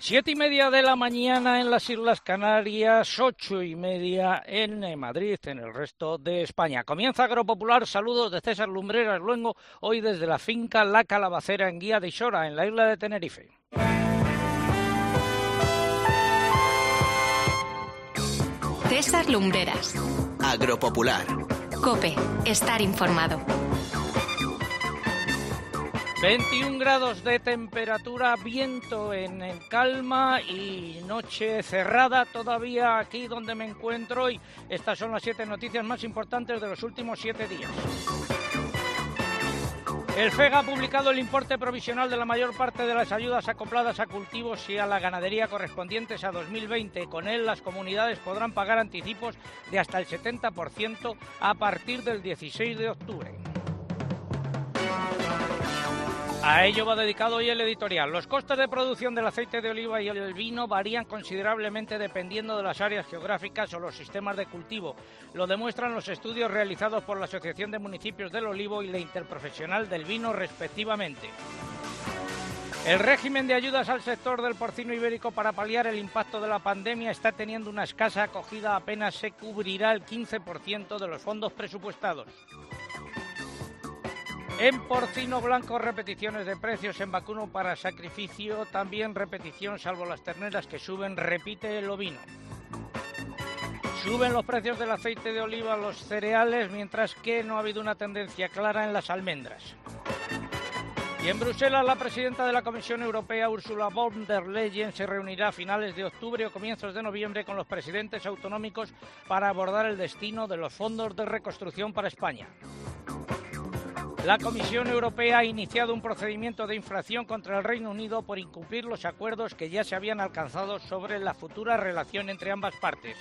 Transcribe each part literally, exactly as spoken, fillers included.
Siete y media de la mañana en las Islas Canarias, ocho y media en Madrid, en el resto de España. Comienza Agropopular, saludos de César Lumbreras Luengo, hoy desde la finca La Calabacera en Guía de Isora, en la isla de Tenerife. César Lumbreras. Agropopular. COPE, estar informado. veintiún grados de temperatura, viento en, en calma y noche cerrada todavía aquí donde me encuentro hoy. Estas son las siete noticias más importantes de los últimos siete días. El FEGA ha publicado el importe provisional de la mayor parte de las ayudas acopladas a cultivos y a la ganadería correspondientes a dos mil veinte. Con él, las comunidades podrán pagar anticipos de hasta el setenta por ciento a partir del dieciséis de octubre. A ello va dedicado hoy el editorial. Los costes de producción del aceite de oliva y el vino varían considerablemente dependiendo de las áreas geográficas o los sistemas de cultivo. Lo demuestran los estudios realizados por la Asociación de Municipios del Olivo y la Interprofesional del Vino, respectivamente. El régimen de ayudas al sector del porcino ibérico para paliar el impacto de la pandemia está teniendo una escasa acogida. Apenas se cubrirá el quince por ciento de los fondos presupuestados. En porcino blanco, repeticiones de precios. En vacuno para sacrificio, también repetición, salvo las terneras que suben, repite el ovino. Suben los precios del aceite de oliva, los cereales, mientras que no ha habido una tendencia clara en las almendras. Y en Bruselas, la presidenta de la Comisión Europea, Ursula von der Leyen, se reunirá a finales de octubre o comienzos de noviembre con los presidentes autonómicos para abordar el destino de los fondos de reconstrucción para España. La Comisión Europea ha iniciado un procedimiento de infracción contra el Reino Unido por incumplir los acuerdos que ya se habían alcanzado sobre la futura relación entre ambas partes.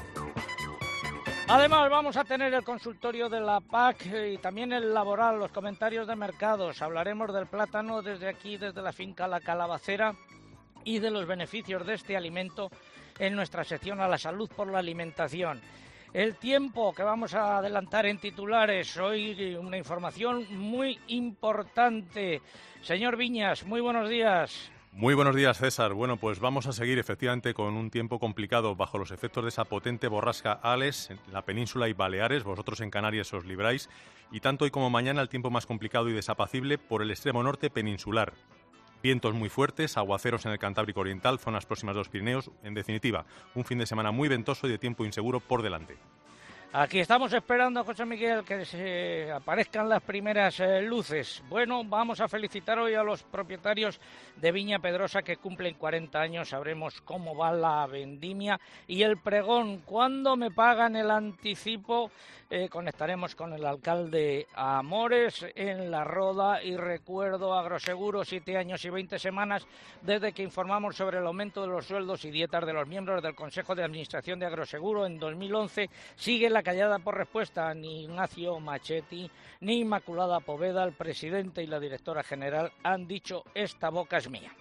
Además, vamos a tener el consultorio de la P A C y también el laboral, los comentarios de mercados. Hablaremos del plátano desde aquí, desde la finca La Calabacera, y de los beneficios de este alimento en nuestra sección A la Salud por la Alimentación. El tiempo que vamos a adelantar en titulares, hoy una información muy importante. Señor Viñas, muy buenos días. Muy buenos días, César. Bueno, pues vamos a seguir efectivamente con un tiempo complicado bajo los efectos de esa potente borrasca Alex en la península y Baleares. Vosotros en Canarias os libráis. Y tanto hoy como mañana el tiempo más complicado y desapacible por el extremo norte peninsular. Vientos muy fuertes, aguaceros en el Cantábrico Oriental, zonas próximas de los Pirineos. En definitiva, un fin de semana muy ventoso y de tiempo inseguro por delante. Aquí estamos esperando, José Miguel, que se aparezcan las primeras eh, luces. Bueno, vamos a felicitar hoy a los propietarios de Viña Pedrosa que cumplen cuarenta años. Sabremos cómo va la vendimia y el pregón. ¿Cuándo me pagan el anticipo? Eh, conectaremos con el alcalde Amores en La Roda y recuerdo Agroseguro, siete años y veinte semanas desde que informamos sobre el aumento de los sueldos y dietas de los miembros del Consejo de Administración de Agroseguro. En dos mil once sigue la callada por respuesta. Ni Ignacio Machetti ni Inmaculada Poveda, el presidente y la directora general, han dicho esta boca es mía.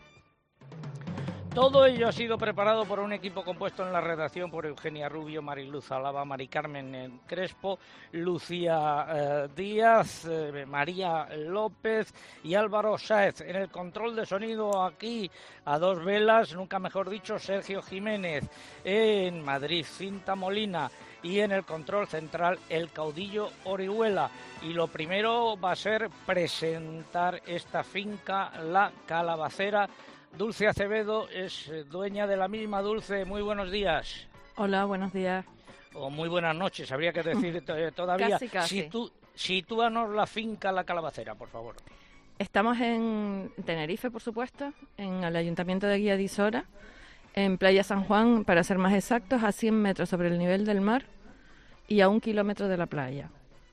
Todo ello ha sido preparado por un equipo compuesto en la redacción por Eugenia Rubio, Mariluz Alaba, Mari Carmen Crespo, Lucía eh, Díaz, eh, María López y Álvaro Sáez. En el control de sonido aquí, a dos velas, nunca mejor dicho, Sergio Jiménez. En Madrid, Cinta Molina. Y en el control central, el caudillo Orihuela. Y lo primero va a ser presentar esta finca, La Calabacera. Dulce Acevedo es dueña de la misma. Dulce, muy buenos días. Hola, buenos días. O muy buenas noches, habría que decir todavía. Casi, casi. Situ, sitúanos la finca La Calabacera, por favor. Estamos en Tenerife, por supuesto, en el Ayuntamiento de Guía de Isora, en Playa San Juan, para ser más exactos, a cien metros sobre el nivel del mar y a un kilómetro de la playa.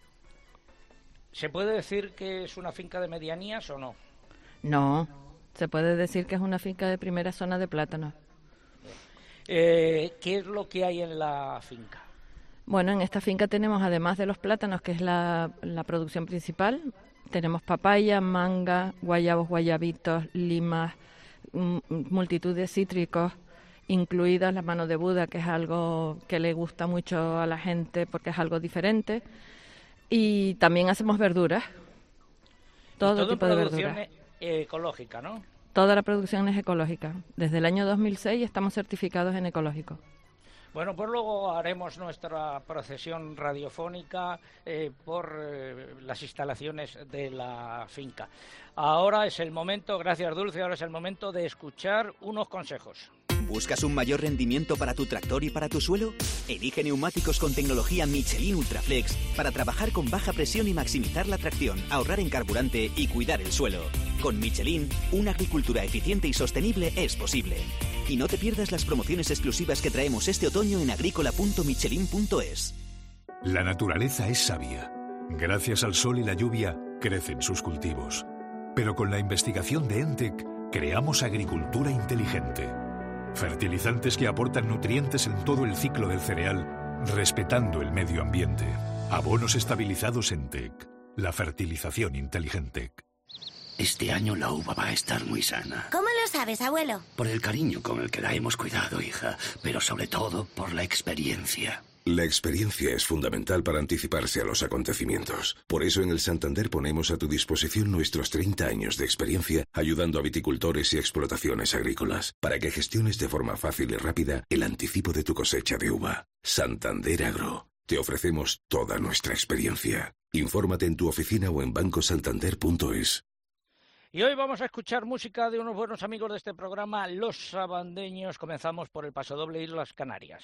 ¿Se puede decir que es una finca de medianías o no? No. Se puede decir que es una finca de primera zona de plátanos. Eh, ¿Qué es lo que hay en la finca? Bueno, en esta finca tenemos, además de los plátanos, que es la, la producción principal, tenemos papaya, manga, guayabos, guayabitos, limas, m- multitud de cítricos, incluidas la mano de Buda, que es algo que le gusta mucho a la gente porque es algo diferente. Y también hacemos verduras, todo, todo tipo de verduras. Ecológica, ¿no? Toda la producción es ecológica. Desde el año dos mil seis estamos certificados en ecológico. Bueno, pues luego haremos nuestra procesión radiofónica eh, por eh, las instalaciones de la finca. Ahora es el momento, gracias Dulce, ahora es el momento de escuchar unos consejos. ¿Buscas un mayor rendimiento para tu tractor y para tu suelo? Elige neumáticos con tecnología Michelin Ultraflex para trabajar con baja presión y maximizar la tracción, ahorrar en carburante y cuidar el suelo. Con Michelin, una agricultura eficiente y sostenible es posible. Y no te pierdas las promociones exclusivas que traemos este otoño en agrícola punto michelin punto es. La naturaleza es sabia. Gracias al sol y la lluvia, crecen sus cultivos. Pero con la investigación de ENTEC, creamos agricultura inteligente. Fertilizantes que aportan nutrientes en todo el ciclo del cereal, respetando el medio ambiente. Abonos estabilizados ENTEC. La fertilización inteligente. Este año la uva va a estar muy sana. ¿Cómo lo sabes, abuelo? Por el cariño con el que la hemos cuidado, hija, pero sobre todo por la experiencia. La experiencia es fundamental para anticiparse a los acontecimientos. Por eso en el Santander ponemos a tu disposición nuestros treinta años de experiencia ayudando a viticultores y explotaciones agrícolas para que gestiones de forma fácil y rápida el anticipo de tu cosecha de uva. Santander Agro. Te ofrecemos toda nuestra experiencia. Infórmate en tu oficina o en banco santander punto es. Y hoy vamos a escuchar música de unos buenos amigos de este programa, Los Sabandeños. Comenzamos por el pasodoble Islas Canarias.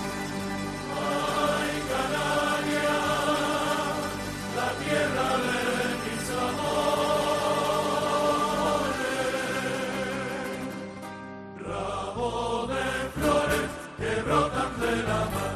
Ay, Canarias, la tierra de mis amores, ramo de flores que brotan de la mar.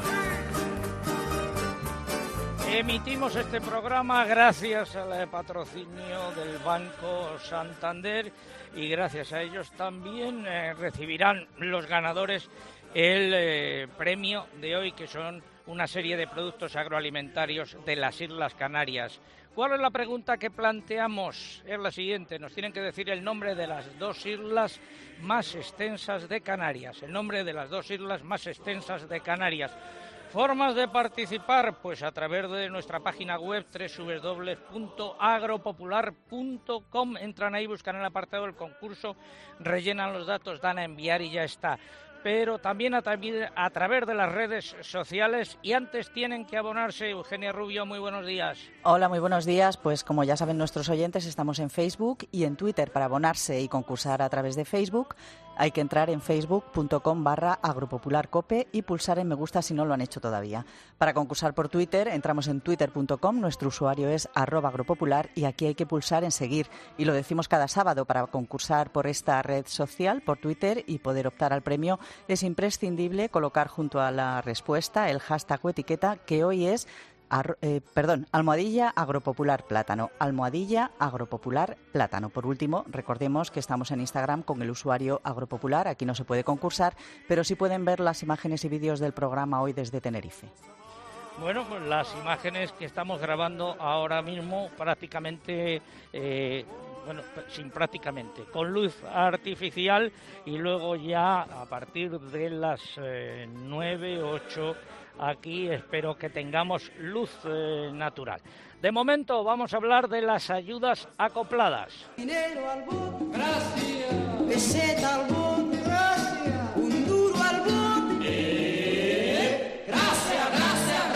Emitimos este programa gracias al patrocinio del Banco Santander y gracias a ellos también eh, recibirán los ganadores el eh, premio de hoy, que son una serie de productos agroalimentarios de las Islas Canarias. ¿Cuál es la pregunta que planteamos? Es la siguiente, nos tienen que decir el nombre de las dos islas más extensas de Canarias, el nombre de las dos islas más extensas de Canarias. Formas de participar, pues a través de nuestra página web doble u doble u doble u punto agropopular punto com, entran ahí, buscan el apartado del concurso, rellenan los datos, dan a enviar y ya está. Pero también a, a través de las redes sociales, y antes tienen que abonarse. Eugenia Rubio, muy buenos días. Hola, muy buenos días. Pues como ya saben nuestros oyentes, estamos en Facebook y en Twitter. Para abonarse y concursar a través de Facebook hay que entrar en facebook punto com barra agropopularcope y pulsar en me gusta si no lo han hecho todavía. Para concursar por Twitter entramos en twitter punto com, nuestro usuario es arroba agropopular y aquí hay que pulsar en seguir. Y lo decimos cada sábado, para concursar por esta red social, por Twitter, y poder optar al premio es imprescindible colocar junto a la respuesta el hashtag o etiqueta, que hoy es Ar, eh, perdón, almohadilla agropopular plátano, almohadilla agropopular plátano. Por último, recordemos que estamos en Instagram con el usuario agropopular. Aquí no se puede concursar, pero sí pueden ver las imágenes y vídeos del programa hoy desde Tenerife. Bueno, pues las imágenes que estamos grabando ahora mismo prácticamente, eh, bueno, sin prácticamente, con luz artificial, y luego ya a partir de las eh, nueve, ocho, aquí espero que tengamos luz eh, natural. De momento vamos a hablar de las ayudas acopladas. Dinero al bot, gracias. Peseta al bot, gracias. Un duro al bot, eh, gracias, gracias,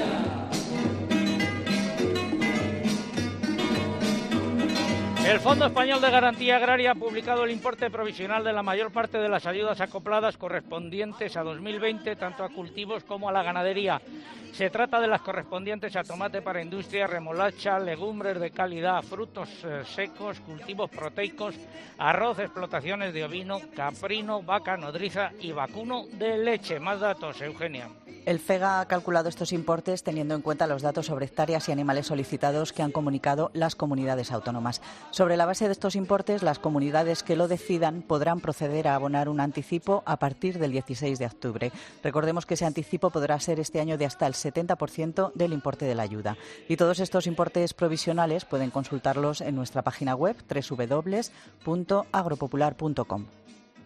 gracias. El Fondo Español de Garantía Agraria ha publicado el importe provisional de la mayor parte de las ayudas acopladas correspondientes a dos mil veinte, tanto a cultivos como a la ganadería. Se trata de las correspondientes a tomate para industria, remolacha, legumbres de calidad, frutos eh, secos, cultivos proteicos, arroz, explotaciones de ovino, caprino, vaca nodriza y vacuno de leche. Más datos, Eugenia. El FEGA ha calculado estos importes teniendo en cuenta los datos sobre hectáreas y animales solicitados que han comunicado las comunidades autónomas. Sobre la base de estos importes, las comunidades que lo decidan podrán proceder a abonar un anticipo a partir del dieciséis de octubre. Recordemos que ese anticipo podrá ser este año de hasta el setenta por ciento del importe de la ayuda. Y todos estos importes provisionales pueden consultarlos en nuestra página web doble u doble u doble u punto agropopular punto com.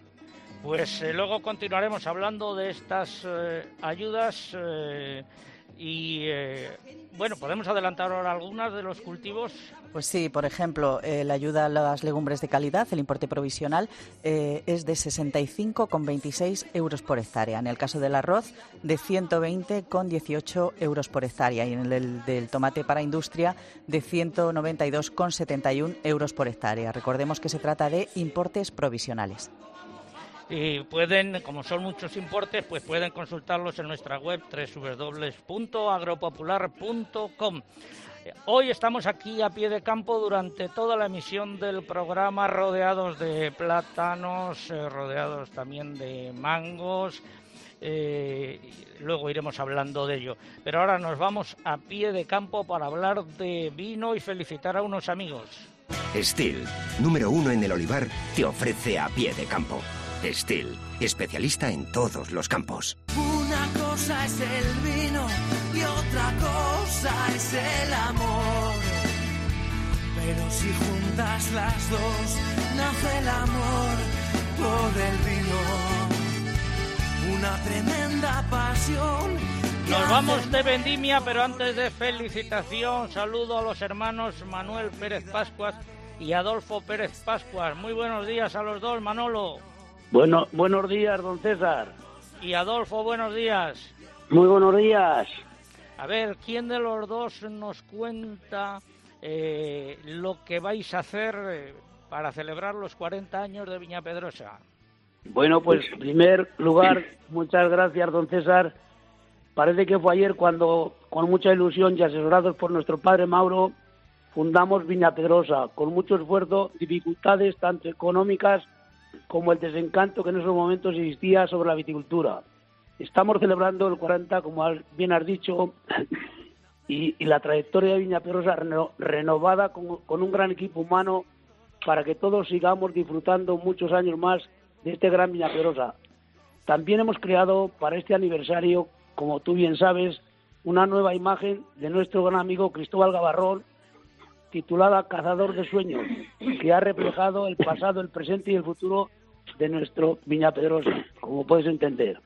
Pues eh, luego continuaremos hablando de estas eh, ayudas. Eh, Y eh, bueno, ¿podemos adelantar ahora algunas de los cultivos? Pues sí, por ejemplo, eh, la ayuda a las legumbres de calidad, el importe provisional, eh, es de sesenta y cinco coma veintiséis euros por hectárea. En el caso del arroz, de ciento veinte coma dieciocho euros por hectárea. Y en el del tomate para industria, de ciento noventa y dos coma setenta y uno euros por hectárea. Recordemos que se trata de importes provisionales. Y pueden, como son muchos importes, pues pueden consultarlos en nuestra web doble u doble u doble u punto agropopular punto com. Hoy estamos aquí a pie de campo durante toda la emisión del programa, rodeados de plátanos, eh, rodeados también de mangos. Eh, luego iremos hablando de ello. Pero ahora nos vamos a pie de campo para hablar de vino y felicitar a unos amigos. Stihl, número uno en el olivar, te ofrece a pie de campo. Stihl, especialista en todos los campos. Una cosa es el vino y otra cosa es el amor. Pero si juntas las dos, nace el amor por el vino. Una tremenda pasión. Nos vamos de vendimia, pero antes de felicitación, saludo a los hermanos Manuel Pérez Pascuas y Adolfo Pérez Pascuas. Muy buenos días a los dos, Manolo. Bueno, buenos días, don César. Y Adolfo, buenos días. Muy buenos días. A ver, ¿quién de los dos nos cuenta eh, lo que vais a hacer eh, para celebrar los cuarenta años de Viña Pedrosa? Bueno, pues en primer lugar, muchas gracias, don César. Parece que fue ayer cuando, con mucha ilusión y asesorados por nuestro padre Mauro, fundamos Viña Pedrosa, con mucho esfuerzo, dificultades tanto económicas como el desencanto que en esos momentos existía sobre la viticultura. Estamos celebrando el cuarenta, como bien has dicho, y, y la trayectoria de Viña Pedrosa reno, renovada con, con un gran equipo humano para que todos sigamos disfrutando muchos años más de este gran Viña Pedrosa. También hemos creado para este aniversario, como tú bien sabes, una nueva imagen de nuestro gran amigo Cristóbal Gavarrón, titulada Cazador de Sueños, que ha reflejado el pasado, el presente y el futuro de nuestro Viña Pedrosa, como puedes entender.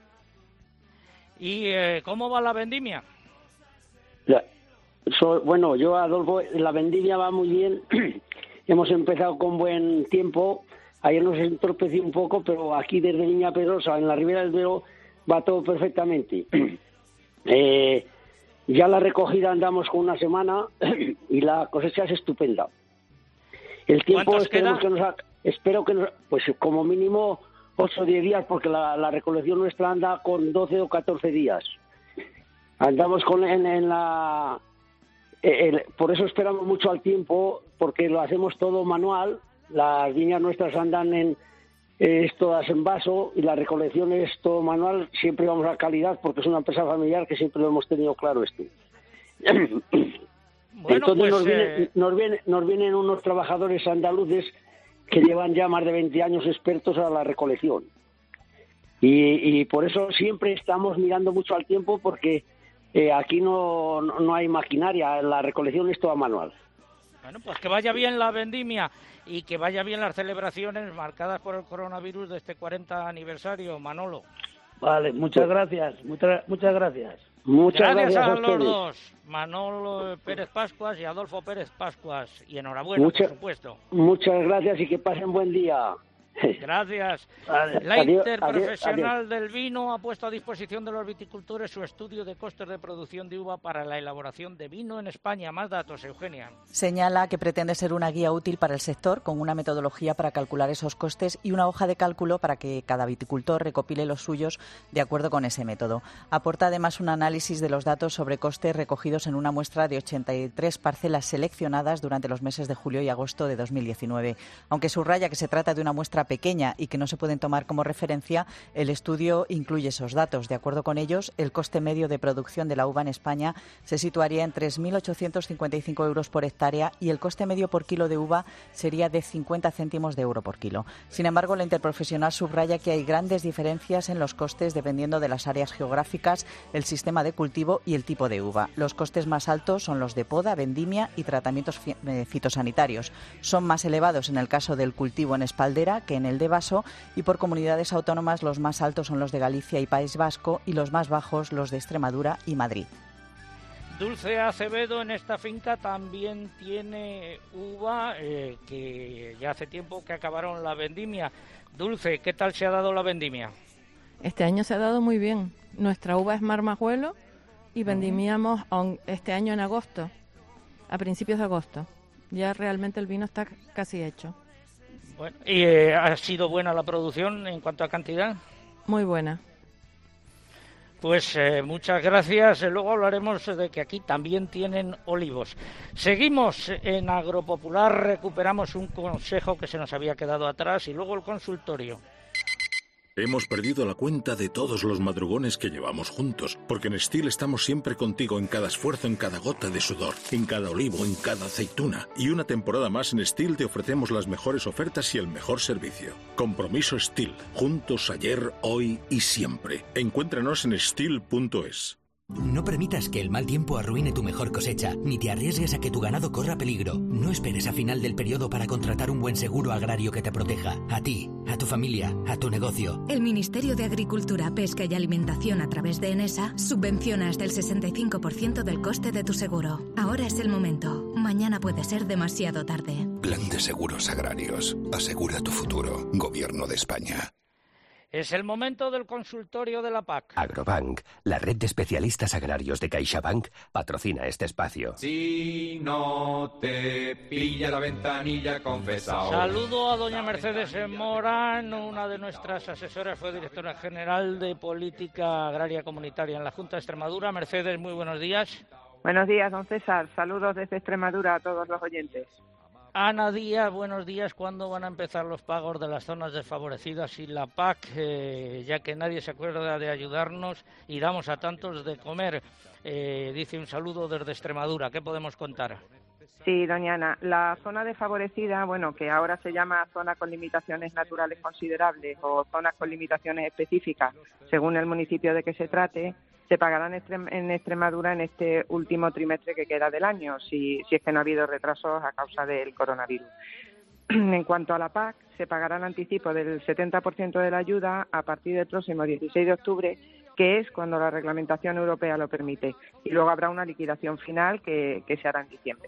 ¿Y eh, cómo va la vendimia? Ya, so, bueno, yo, Adolfo, la vendimia va muy bien. Hemos empezado con buen tiempo. Ayer nos entorpeció un poco, pero aquí desde Viña Pedrosa, en la Ribera del Duero, va todo perfectamente. eh... Ya la recogida andamos con una semana y la cosecha es estupenda. El tiempo esperemos que nos ha, espero que nos, pues como mínimo ocho o diez días, porque la, la recolección nuestra anda con doce o catorce días. Andamos con en, en la el, por eso esperamos mucho al tiempo, porque lo hacemos todo manual. Las viñas nuestras andan en es todas en vaso y la recolección es todo manual. Siempre vamos a calidad porque es una empresa familiar, que siempre lo hemos tenido claro esto. Bueno, entonces pues, nos, viene, eh... nos, viene, nos vienen unos trabajadores andaluces que llevan ya más de veinte años expertos a la recolección. Y, y por eso siempre estamos mirando mucho al tiempo, porque eh, aquí no, no hay maquinaria, la recolección es toda manual. Bueno, pues que vaya bien la vendimia y que vaya bien las celebraciones marcadas por el coronavirus de este cuarenta aniversario, Manolo. Vale, muchas gracias, muchas, muchas gracias. Muchas gracias, gracias a, a los dos, Manolo Pérez Pascuas y Adolfo Pérez Pascuas. Y enhorabuena, Mucha, por supuesto. Muchas gracias y que pasen buen día. Gracias. Vale. La Adiós, Interprofesional adiós, adiós. del Vino ha puesto a disposición de los viticultores su estudio de costes de producción de uva para la elaboración de vino en España. Más datos, Eugenia. Señala que pretende ser una guía útil para el sector, con una metodología para calcular esos costes y una hoja de cálculo para que cada viticultor recopile los suyos de acuerdo con ese método. Aporta además un análisis de los datos sobre costes recogidos en una muestra de ochenta y tres parcelas seleccionadas durante los meses de julio y agosto de dos mil diecinueve. Aunque subraya que se trata de una muestra pequeña y que no se pueden tomar como referencia, el estudio incluye esos datos. De acuerdo con ellos, el coste medio de producción de la uva en España se situaría en tres mil ochocientos cincuenta y cinco euros por hectárea y el coste medio por kilo de uva sería de cincuenta céntimos de euro por kilo. Sin embargo, la Interprofesional subraya que hay grandes diferencias en los costes dependiendo de las áreas geográficas, el sistema de cultivo y el tipo de uva. Los costes más altos son los de poda, vendimia y tratamientos fitosanitarios. Son más elevados en el caso del cultivo en espaldera que en el de vaso, y por comunidades autónomas los más altos son los de Galicia y País Vasco y los más bajos los de Extremadura y Madrid. Dulce Acevedo en esta finca también tiene uva eh, que ya hace tiempo que acabaron la vendimia. Dulce, ¿qué tal se ha dado la vendimia? Este año se ha dado muy bien. Nuestra uva es marmajuelo y vendimiamos uh-huh. este año en agosto, a principios de agosto. Ya realmente el vino está casi hecho. Bueno, ¿y eh, ha sido buena la producción en cuanto a cantidad? Muy buena. Pues eh, muchas gracias. Luego hablaremos de que aquí también tienen olivos. Seguimos en Agropopular, recuperamos un consejo que se nos había quedado atrás y luego el consultorio. Hemos perdido la cuenta de todos los madrugones que llevamos juntos, porque en Stihl estamos siempre contigo en cada esfuerzo, en cada gota de sudor, en cada olivo, en cada aceituna. Y una temporada más en Stihl te ofrecemos las mejores ofertas y el mejor servicio. Compromiso Stihl. Juntos ayer, hoy y siempre. Encuéntranos en stihl punto es. No permitas que el mal tiempo arruine tu mejor cosecha, ni te arriesgues a que tu ganado corra peligro. No esperes a final del periodo para contratar un buen seguro agrario que te proteja. A ti, a tu familia, a tu negocio. El Ministerio de Agricultura, Pesca y Alimentación a través de Enesa subvenciona hasta el sesenta y cinco por ciento del coste de tu seguro. Ahora es el momento. Mañana puede ser demasiado tarde. Plan de Seguros Agrarios. Asegura tu futuro. Gobierno de España. Es el momento del consultorio de la P A C. Agrobank, la red de especialistas agrarios de CaixaBank, patrocina este espacio. Si no te pilla la ventanilla, confesao. Saludo a doña Mercedes Morán, una de nuestras asesoras, fue directora general de Política Agraria Comunitaria en la Junta de Extremadura. Mercedes, muy buenos días. Buenos días, don César. Saludos desde Extremadura a todos los oyentes. Ana Díaz, buenos días. ¿Cuándo van a empezar los pagos de las zonas desfavorecidas y la P A C? Eh, ya que nadie se acuerda de ayudarnos y damos a tantos de comer. Eh, dice un saludo desde Extremadura. ¿Qué podemos contar? Sí, doña Ana. La zona desfavorecida, bueno, que ahora se llama zona con limitaciones naturales considerables o zonas con limitaciones específicas, según el municipio de que se trate, se pagarán en Extremadura en este último trimestre que queda del año, si, si es que no ha habido retrasos a causa del coronavirus. En cuanto a la P A C, se pagará el anticipo del setenta por ciento de la ayuda a partir del próximo dieciséis de octubre, que es cuando la reglamentación europea lo permite, y luego habrá una liquidación final que, que se hará en diciembre.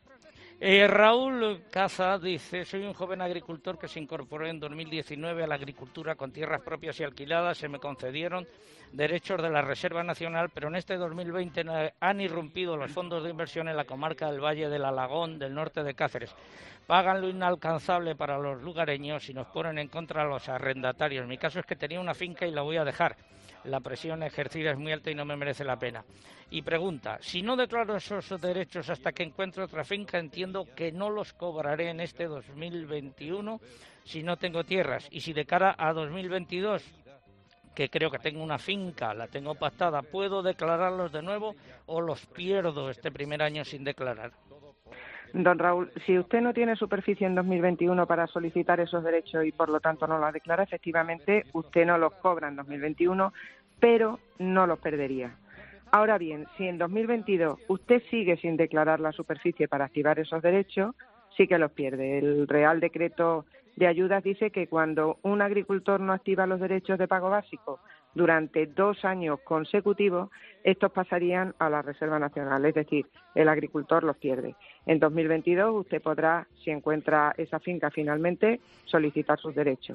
Eh, Raúl Caza dice, soy un joven agricultor que se incorporó en dos mil diecinueve a la agricultura con tierras propias y alquiladas. Se me concedieron derechos de la Reserva Nacional, pero en este dos mil veinte han irrumpido los fondos de inversión en la comarca del Valle del Alagón, del norte de Cáceres. Pagan lo inalcanzable para los lugareños y nos ponen en contra a los arrendatarios. Mi caso es que tenía una finca y la voy a dejar. La presión ejercida es muy alta y no me merece la pena. Y pregunta, si no declaro esos derechos hasta que encuentre otra finca, entiendo que no los cobraré en este dos mil veintiuno si no tengo tierras. Y si de cara a dos mil veintidós, que creo que tengo una finca, la tengo pactada, ¿puedo declararlos de nuevo o los pierdo este primer año sin declarar? Don Raúl, si usted no tiene superficie en dos mil veintiuno para solicitar esos derechos y por lo tanto no los declara, efectivamente usted no los cobra en dos mil veintiuno, pero no los perdería. Ahora bien, si en dos mil veintidós usted sigue sin declarar la superficie para activar esos derechos, sí que los pierde. El Real Decreto de Ayudas dice que cuando un agricultor no activa los derechos de pago básico durante dos años consecutivos, estos pasarían a la Reserva Nacional, es decir, el agricultor los pierde. En dos mil veintidós usted podrá, si encuentra esa finca finalmente, solicitar sus derechos.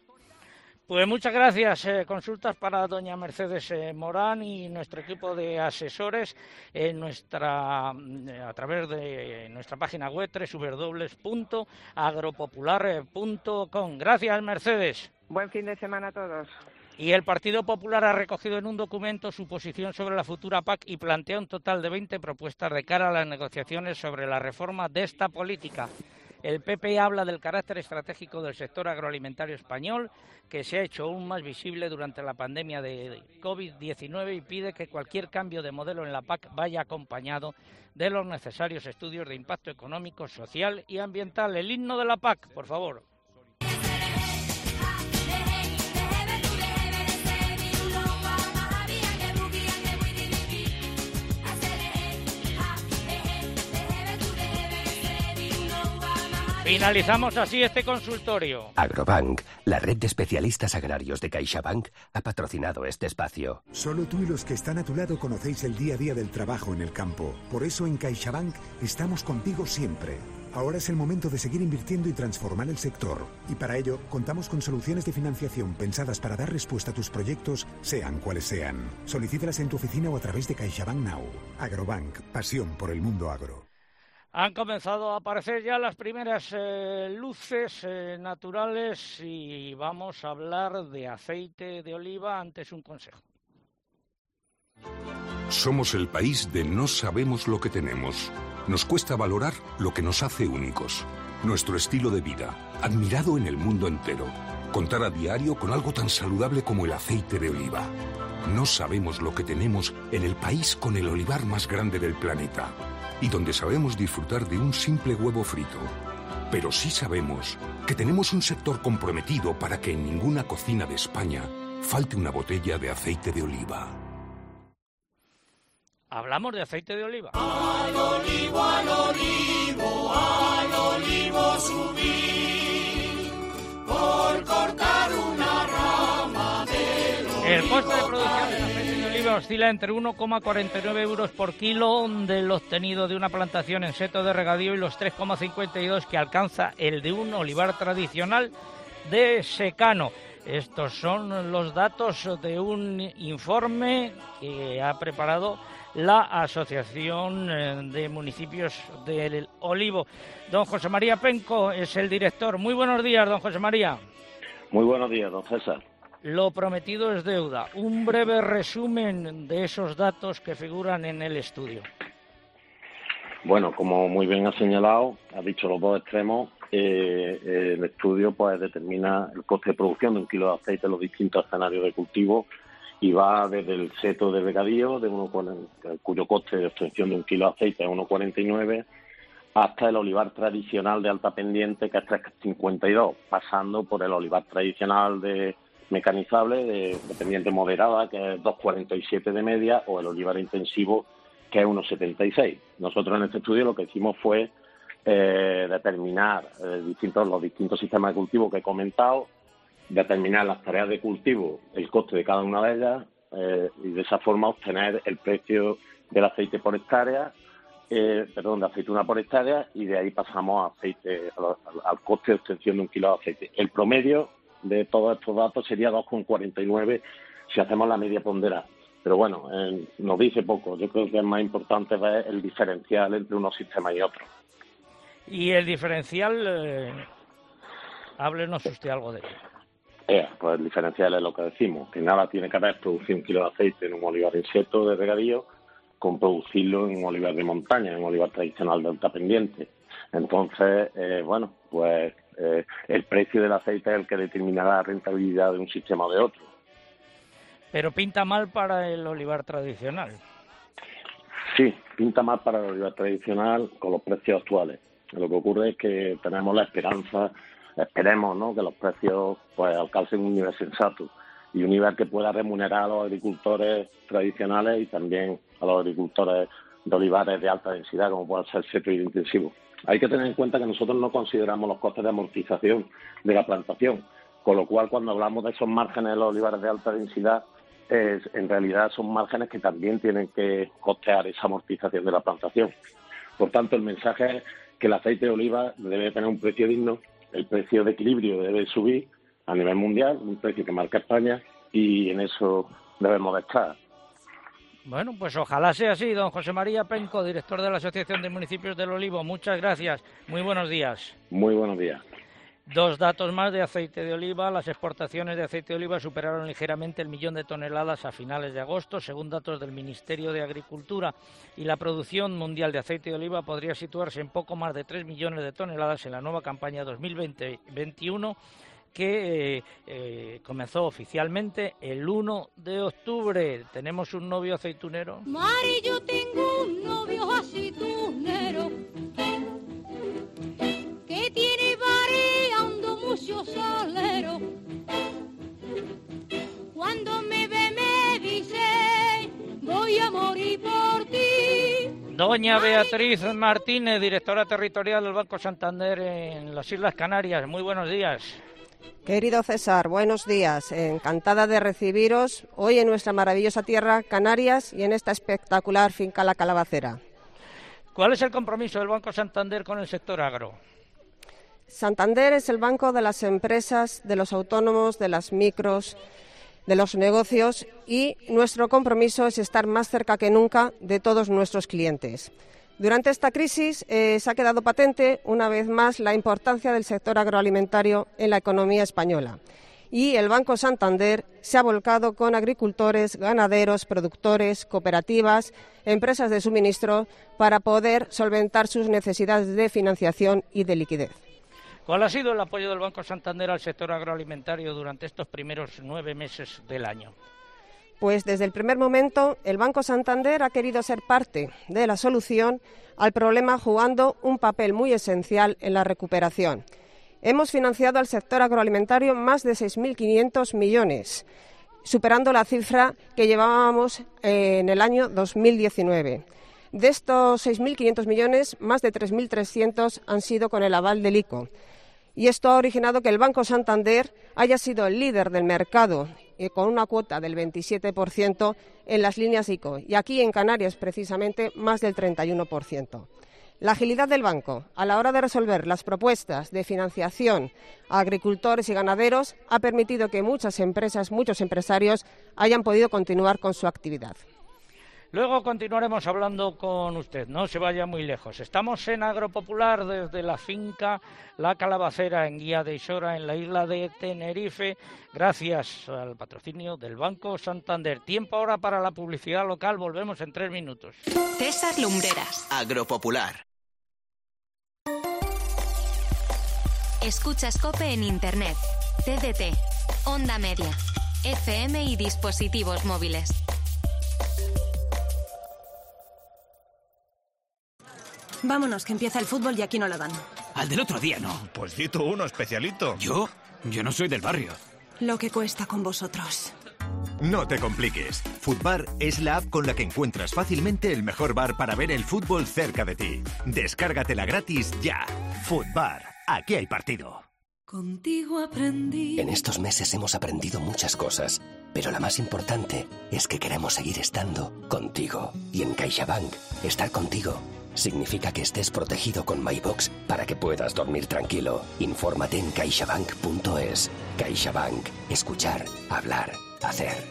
Pues muchas gracias. Eh, consultas para doña Mercedes eh, Morán y nuestro equipo de asesores en nuestra eh, a través de nuestra página web doble u doble u doble u punto agropopular punto com. Gracias, Mercedes. Buen fin de semana a todos. Y el Partido Popular ha recogido en un documento su posición sobre la futura P A C y plantea un total de veinte propuestas de cara a las negociaciones sobre la reforma de esta política. El P P habla del carácter estratégico del sector agroalimentario español, que se ha hecho aún más visible durante la pandemia de COVID diecinueve y pide que cualquier cambio de modelo en la P A C vaya acompañado de los necesarios estudios de impacto económico, social y ambiental. El himno de la P A C, por favor. Finalizamos así este consultorio. Agrobank, la red de especialistas agrarios de CaixaBank, ha patrocinado este espacio. Solo tú y los que están a tu lado conocéis el día a día del trabajo en el campo. Por eso en CaixaBank estamos contigo siempre. Ahora es el momento de seguir invirtiendo y transformar el sector. Y para ello, contamos con soluciones de financiación pensadas para dar respuesta a tus proyectos, sean cuales sean. Solicítalas en tu oficina o a través de CaixaBank Now. Agrobank, pasión por el mundo agro. Han comenzado a aparecer ya las primeras eh, luces eh, naturales y vamos a hablar de aceite de oliva. Antes un consejo. Somos el país de no sabemos lo que tenemos. Nos cuesta valorar lo que nos hace únicos. Nuestro estilo de vida, admirado en el mundo entero. Contar a diario con algo tan saludable como el aceite de oliva. No sabemos lo que tenemos en el país con el olivar más grande del planeta. Y donde sabemos disfrutar de un simple huevo frito. Pero sí sabemos que tenemos un sector comprometido para que en ninguna cocina de España falte una botella de aceite de oliva. Hablamos de aceite de oliva. Al olivo, al olivo, al olivo subí, por cortar una rama del olivo. El coste de producción del aceite de oliva oscila entre uno coma cuarenta y nueve euros por kilo del obtenido de una plantación en seto de regadío y los tres coma cincuenta y dos que alcanza el de un olivar tradicional de secano. Estos son los datos de un informe que ha preparado la Asociación de Municipios del Olivo. Don José María Penco es el director. Muy buenos días, don José María. Muy buenos días, don César. Lo prometido es deuda. Un breve resumen de esos datos que figuran en el estudio. Bueno, como muy bien ha señalado, ha dicho los dos extremos, eh, el estudio pues determina el coste de producción de un kilo de aceite en los distintos escenarios de cultivo y va desde el seto de regadío, de uno, cuyo coste de obtención de un kilo de aceite es uno coma cuarenta y nueve, hasta el olivar tradicional de alta pendiente, que es tres coma cincuenta y dos, pasando por el olivar tradicional de mecanizable de, de pendiente moderada, que es dos coma cuarenta y siete de media, o el olivar intensivo, que es uno coma setenta y seis. Nosotros en este estudio lo que hicimos fue eh, determinar eh, distintos, los distintos sistemas de cultivo que he comentado, determinar las tareas de cultivo, el coste de cada una de ellas, eh, y de esa forma obtener el precio del aceite por hectárea, eh, perdón, de aceituna por hectárea, y de ahí pasamos a aceite, al, al coste de obtención de un kilo de aceite. El promedio de todos estos datos sería dos coma cuarenta y nueve si hacemos la media ponderada. Pero bueno, eh, nos dice poco. Yo creo que es más importante ver el diferencial entre unos sistemas y otros. Y el diferencial, eh, háblenos usted algo de ello. Eh, pues el diferencial es lo que decimos, que nada tiene que ver producir un kilo de aceite en un olivar en seto de regadío con producirlo en un olivar de montaña, en un olivar tradicional de alta pendiente. Entonces, eh, bueno, pues eh, el precio del aceite es el que determinará la rentabilidad de un sistema o de otro. Pero pinta mal para el olivar tradicional. Sí, pinta mal para el olivar tradicional con los precios actuales. Lo que ocurre es que tenemos la esperanza, esperemos, ¿no?, que los precios pues alcancen un nivel sensato y un nivel que pueda remunerar a los agricultores tradicionales y también a los agricultores de olivares de alta densidad, como puede ser seto y intensivo. Hay que tener en cuenta que nosotros no consideramos los costes de amortización de la plantación, con lo cual cuando hablamos de esos márgenes de los olivares de alta densidad, es, en realidad son márgenes que también tienen que costear esa amortización de la plantación. Por tanto, el mensaje es que el aceite de oliva debe tener un precio digno, el precio de equilibrio debe subir a nivel mundial, un precio que marca España, y en eso debemos de estar. Bueno, pues ojalá sea así, don José María Penco, director de la Asociación de Municipios del Olivo. Muchas gracias. Muy buenos días. Muy buenos días. Dos datos más de aceite de oliva. Las exportaciones de aceite de oliva superaron ligeramente el millón de toneladas a finales de agosto, según datos del Ministerio de Agricultura. Y la producción mundial de aceite de oliva podría situarse en poco más de tres millones de toneladas en la nueva campaña dos mil veinte veintiuno, que eh, eh, comenzó oficialmente el uno de octubre. ¿Tenemos un novio aceitunero? Mari, yo tengo un novio aceitunero que tiene variando mucho salero. Cuando me ve me dice, voy a morir por ti. Doña Beatriz Martínez, directora territorial del Banco Santander en las Islas Canarias. Muy buenos días. Querido César, buenos días. Encantada de recibiros hoy en nuestra maravillosa tierra, Canarias, y en esta espectacular finca La Calabacera. ¿Cuál es el compromiso del Banco Santander con el sector agro? Santander es el banco de las empresas, de los autónomos, de las micros, de los negocios, y nuestro compromiso es estar más cerca que nunca de todos nuestros clientes. Durante esta crisis eh, se ha quedado patente una vez más la importancia del sector agroalimentario en la economía española, y el Banco Santander se ha volcado con agricultores, ganaderos, productores, cooperativas, empresas de suministro para poder solventar sus necesidades de financiación y de liquidez. ¿Cuál ha sido el apoyo del Banco Santander al sector agroalimentario durante estos primeros nueve meses del año? Pues desde el primer momento el Banco Santander ha querido ser parte de la solución al problema, jugando un papel muy esencial en la recuperación. Hemos financiado al sector agroalimentario más de seis mil quinientos millones, superando la cifra que llevábamos en el año dos mil diecinueve. De estos seis mil quinientos millones, más de tres mil trescientos han sido con el aval del I C O. Y esto ha originado que el Banco Santander haya sido el líder del mercado, eh, con una cuota del veintisiete por ciento en las líneas I C O, y aquí en Canarias precisamente más del treinta y uno por ciento. La agilidad del banco a la hora de resolver las propuestas de financiación a agricultores y ganaderos ha permitido que muchas empresas, muchos empresarios hayan podido continuar con su actividad. Luego continuaremos hablando con usted, no se vaya muy lejos. Estamos en Agropopular desde la finca La Calabacera en Guía de Isora, en la isla de Tenerife, gracias al patrocinio del Banco Santander. Tiempo ahora para la publicidad local, volvemos en tres minutos. César Lumbreras. Agropopular. Escuchas COPE en Internet, T D T, Onda Media, F M y dispositivos móviles. Vámonos, que empieza el fútbol y aquí no la dan. Al del otro día no. Pues di tú uno, especialito. ¿Yo? Yo no soy del barrio. Lo que cuesta con vosotros. No te compliques. Futbar es la app con la que encuentras fácilmente el mejor bar para ver el fútbol cerca de ti. Descárgatela gratis ya. Futbar. Aquí hay partido. Contigo aprendí. En estos meses hemos aprendido muchas cosas, pero la más importante es que queremos seguir estando contigo. Y en CaixaBank, estar contigo significa que estés protegido con MyBox para que puedas dormir tranquilo. Infórmate en caixabank punto es. CaixaBank. Escuchar, hablar, hacer.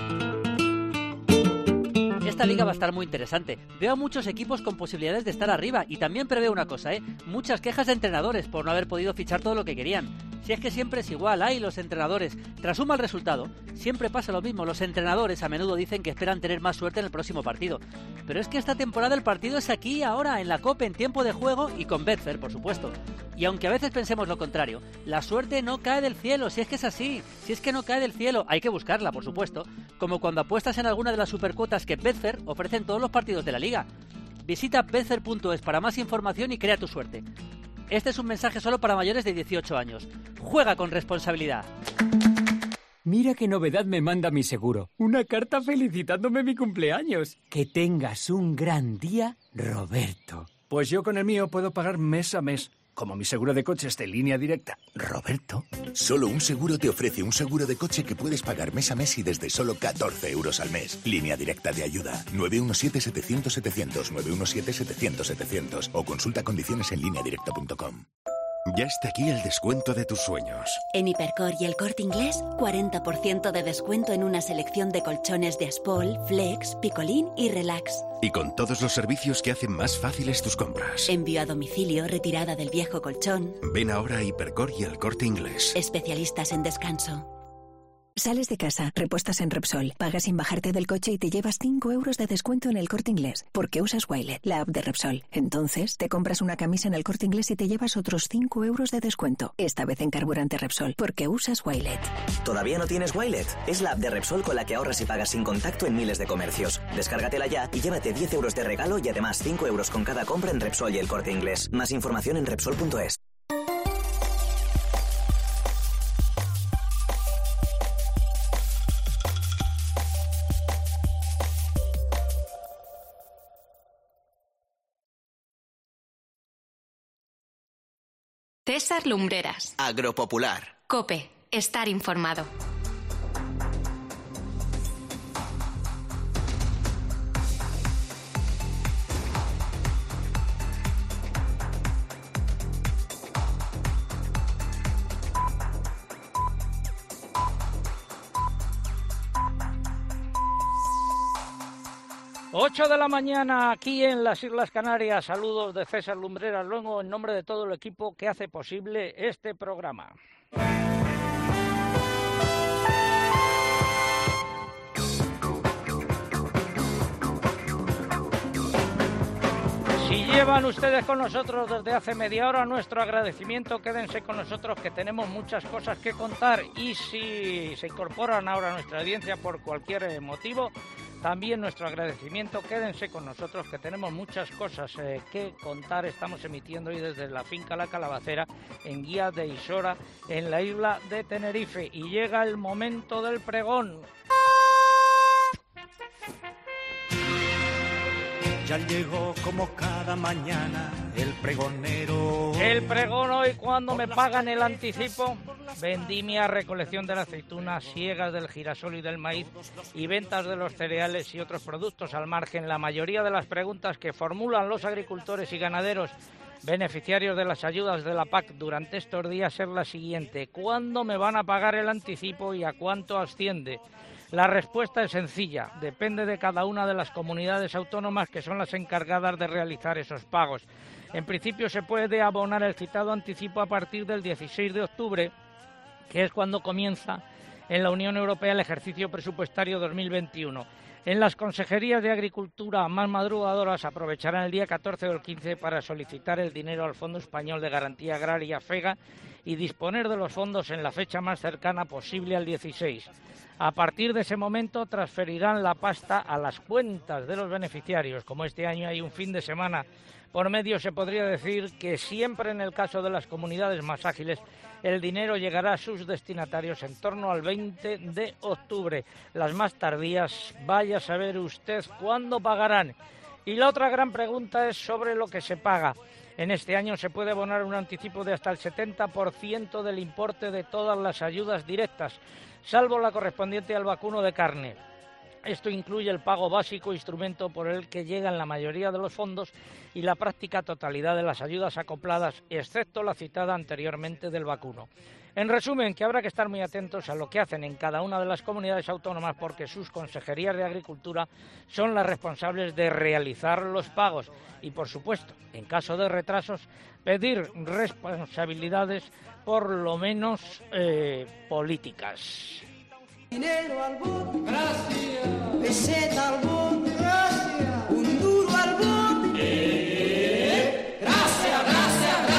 Esta liga va a estar muy interesante. Veo a muchos equipos con posibilidades de estar arriba y también preveo una cosa, ¿eh? Muchas quejas de entrenadores por no haber podido fichar todo lo que querían. Si es que siempre es igual, hay los entrenadores. Tras un mal resultado, siempre pasa lo mismo. Los entrenadores a menudo dicen que esperan tener más suerte en el próximo partido. Pero es que esta temporada el partido es aquí, ahora, en la COPE, en tiempo de juego y con Betfair, por supuesto. Y aunque a veces pensemos lo contrario, la suerte no cae del cielo, si es que es así. Si es que no cae del cielo, hay que buscarla, por supuesto. Como cuando apuestas en alguna de las supercuotas que Betfair ofrece en todos los partidos de la liga. Visita betfair punto es para más información y crea tu suerte. Este es un mensaje solo para mayores de dieciocho años. Juega con responsabilidad. Mira qué novedad me manda mi seguro. Una carta felicitándome mi cumpleaños. Que tengas un gran día, Roberto. Pues yo con el mío puedo pagar mes a mes. Como mi seguro de coche es de Línea Directa. Roberto, solo un seguro te ofrece un seguro de coche que puedes pagar mes a mes y desde solo catorce euros al mes. Línea Directa de Ayuda. nueve uno siete, setecientos, setecientos, nueve uno siete, setecientos, setecientos o consulta condiciones en línea directa punto com. Ya está aquí el descuento de tus sueños. En Hipercor y El Corte Inglés, cuarenta por ciento de descuento en una selección de colchones de Aspol, Flex, Picolín y Relax. Y con todos los servicios que hacen más fáciles tus compras. Envío a domicilio, retirada del viejo colchón. Ven ahora a Hipercor y El Corte Inglés. Especialistas en descanso. Sales de casa, repuestas en Repsol, pagas sin bajarte del coche y te llevas cinco euros de descuento en El Corte Inglés, porque usas Wilet, la app de Repsol. Entonces, te compras una camisa en El Corte Inglés y te llevas otros cinco euros de descuento, esta vez en carburante Repsol, porque usas Wilet. ¿Todavía no tienes Wilet? Es la app de Repsol con la que ahorras y pagas sin contacto en miles de comercios. Descárgatela ya y llévate diez euros de regalo y además cinco euros con cada compra en Repsol y El Corte Inglés. Más información en repsol punto es. César Lumbreras. Agropopular. COPE. Estar informado. ocho de la mañana aquí en las Islas Canarias. Saludos de César Lumbreras, luego en nombre de todo el equipo que hace posible este programa. Si llevan ustedes con nosotros desde hace media hora, nuestro agradecimiento, quédense con nosotros que tenemos muchas cosas que contar, y si se incorporan ahora a nuestra audiencia por cualquier motivo, también nuestro agradecimiento, quédense con nosotros que tenemos muchas cosas eh, que contar. Estamos emitiendo hoy desde la finca La Calabacera en Guía de Isora, en la isla de Tenerife, y llega el momento del pregón. Ya llegó como cada mañana el pregonero. El pregón hoy, cuando me pagan el anticipo, vendimia, recolección de la aceituna, siegas del girasol y del maíz y ventas de los cereales y otros productos al margen. La mayoría de las preguntas que formulan los agricultores y ganaderos beneficiarios de las ayudas de la P A C durante estos días es la siguiente: ¿cuándo me van a pagar el anticipo y a cuánto asciende? La respuesta es sencilla, depende de cada una de las comunidades autónomas que son las encargadas de realizar esos pagos. En principio se puede abonar el citado anticipo a partir del dieciséis de octubre, que es cuando comienza en la Unión Europea el ejercicio presupuestario dos mil veintiuno. En las consejerías de Agricultura más madrugadoras aprovecharán el día catorce o el quince para solicitar el dinero al Fondo Español de Garantía Agraria, FEGA, y disponer de los fondos en la fecha más cercana posible al dieciséis. A partir de ese momento transferirán la pasta a las cuentas de los beneficiarios. Como este año hay un fin de semana por medio, se podría decir que siempre en el caso de las comunidades más ágiles el dinero llegará a sus destinatarios en torno al veinte de octubre. Las más tardías, vaya a saber usted cuándo pagarán. Y la otra gran pregunta es sobre lo que se paga. En este año se puede abonar un anticipo de hasta el setenta por ciento del importe de todas las ayudas directas, salvo la correspondiente al vacuno de carne. Esto incluye el pago básico, instrumento por el que llegan la mayoría de los fondos, y la práctica totalidad de las ayudas acopladas, excepto la citada anteriormente del vacuno. En resumen, que habrá que estar muy atentos a lo que hacen en cada una de las comunidades autónomas, porque sus consejerías de Agricultura son las responsables de realizar los pagos y, por supuesto, en caso de retrasos, pedir responsabilidades, por lo menos eh, políticas. Dinero al bot, gracias. Peseta al bot, gracias. Un duro al bot, eh, gracias, gracias,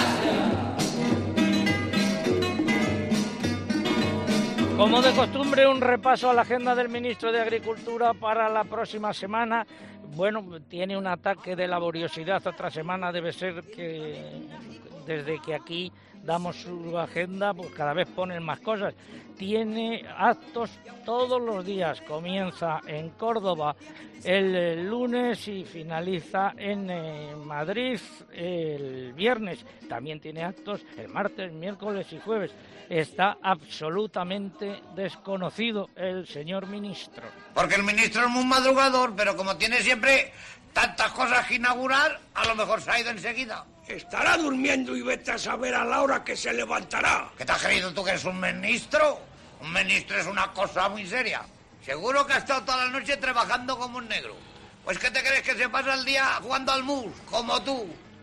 gracias. Como de costumbre, un repaso a la agenda del ministro de Agricultura para la próxima semana. Bueno, tiene un ataque de laboriosidad. Otra semana debe ser que desde que aquí damos su agenda, pues cada vez ponen más cosas. Tiene actos todos los días. Comienza en Córdoba el lunes y finaliza en eh, Madrid el viernes. También tiene actos el martes, miércoles y jueves. Está absolutamente desconocido el señor ministro. Porque el ministro es muy madrugador, pero como tiene siempre tantas cosas que inaugurar, a lo mejor se ha ido enseguida. Estará durmiendo y vete a saber a la hora que se levantará. ¿Qué te has creído tú que eres un ministro? Un ministro es una cosa muy seria. Seguro que ha estado toda la noche trabajando como un negro. Pues ¿qué te crees, que se pasa el día jugando al mus, como tú?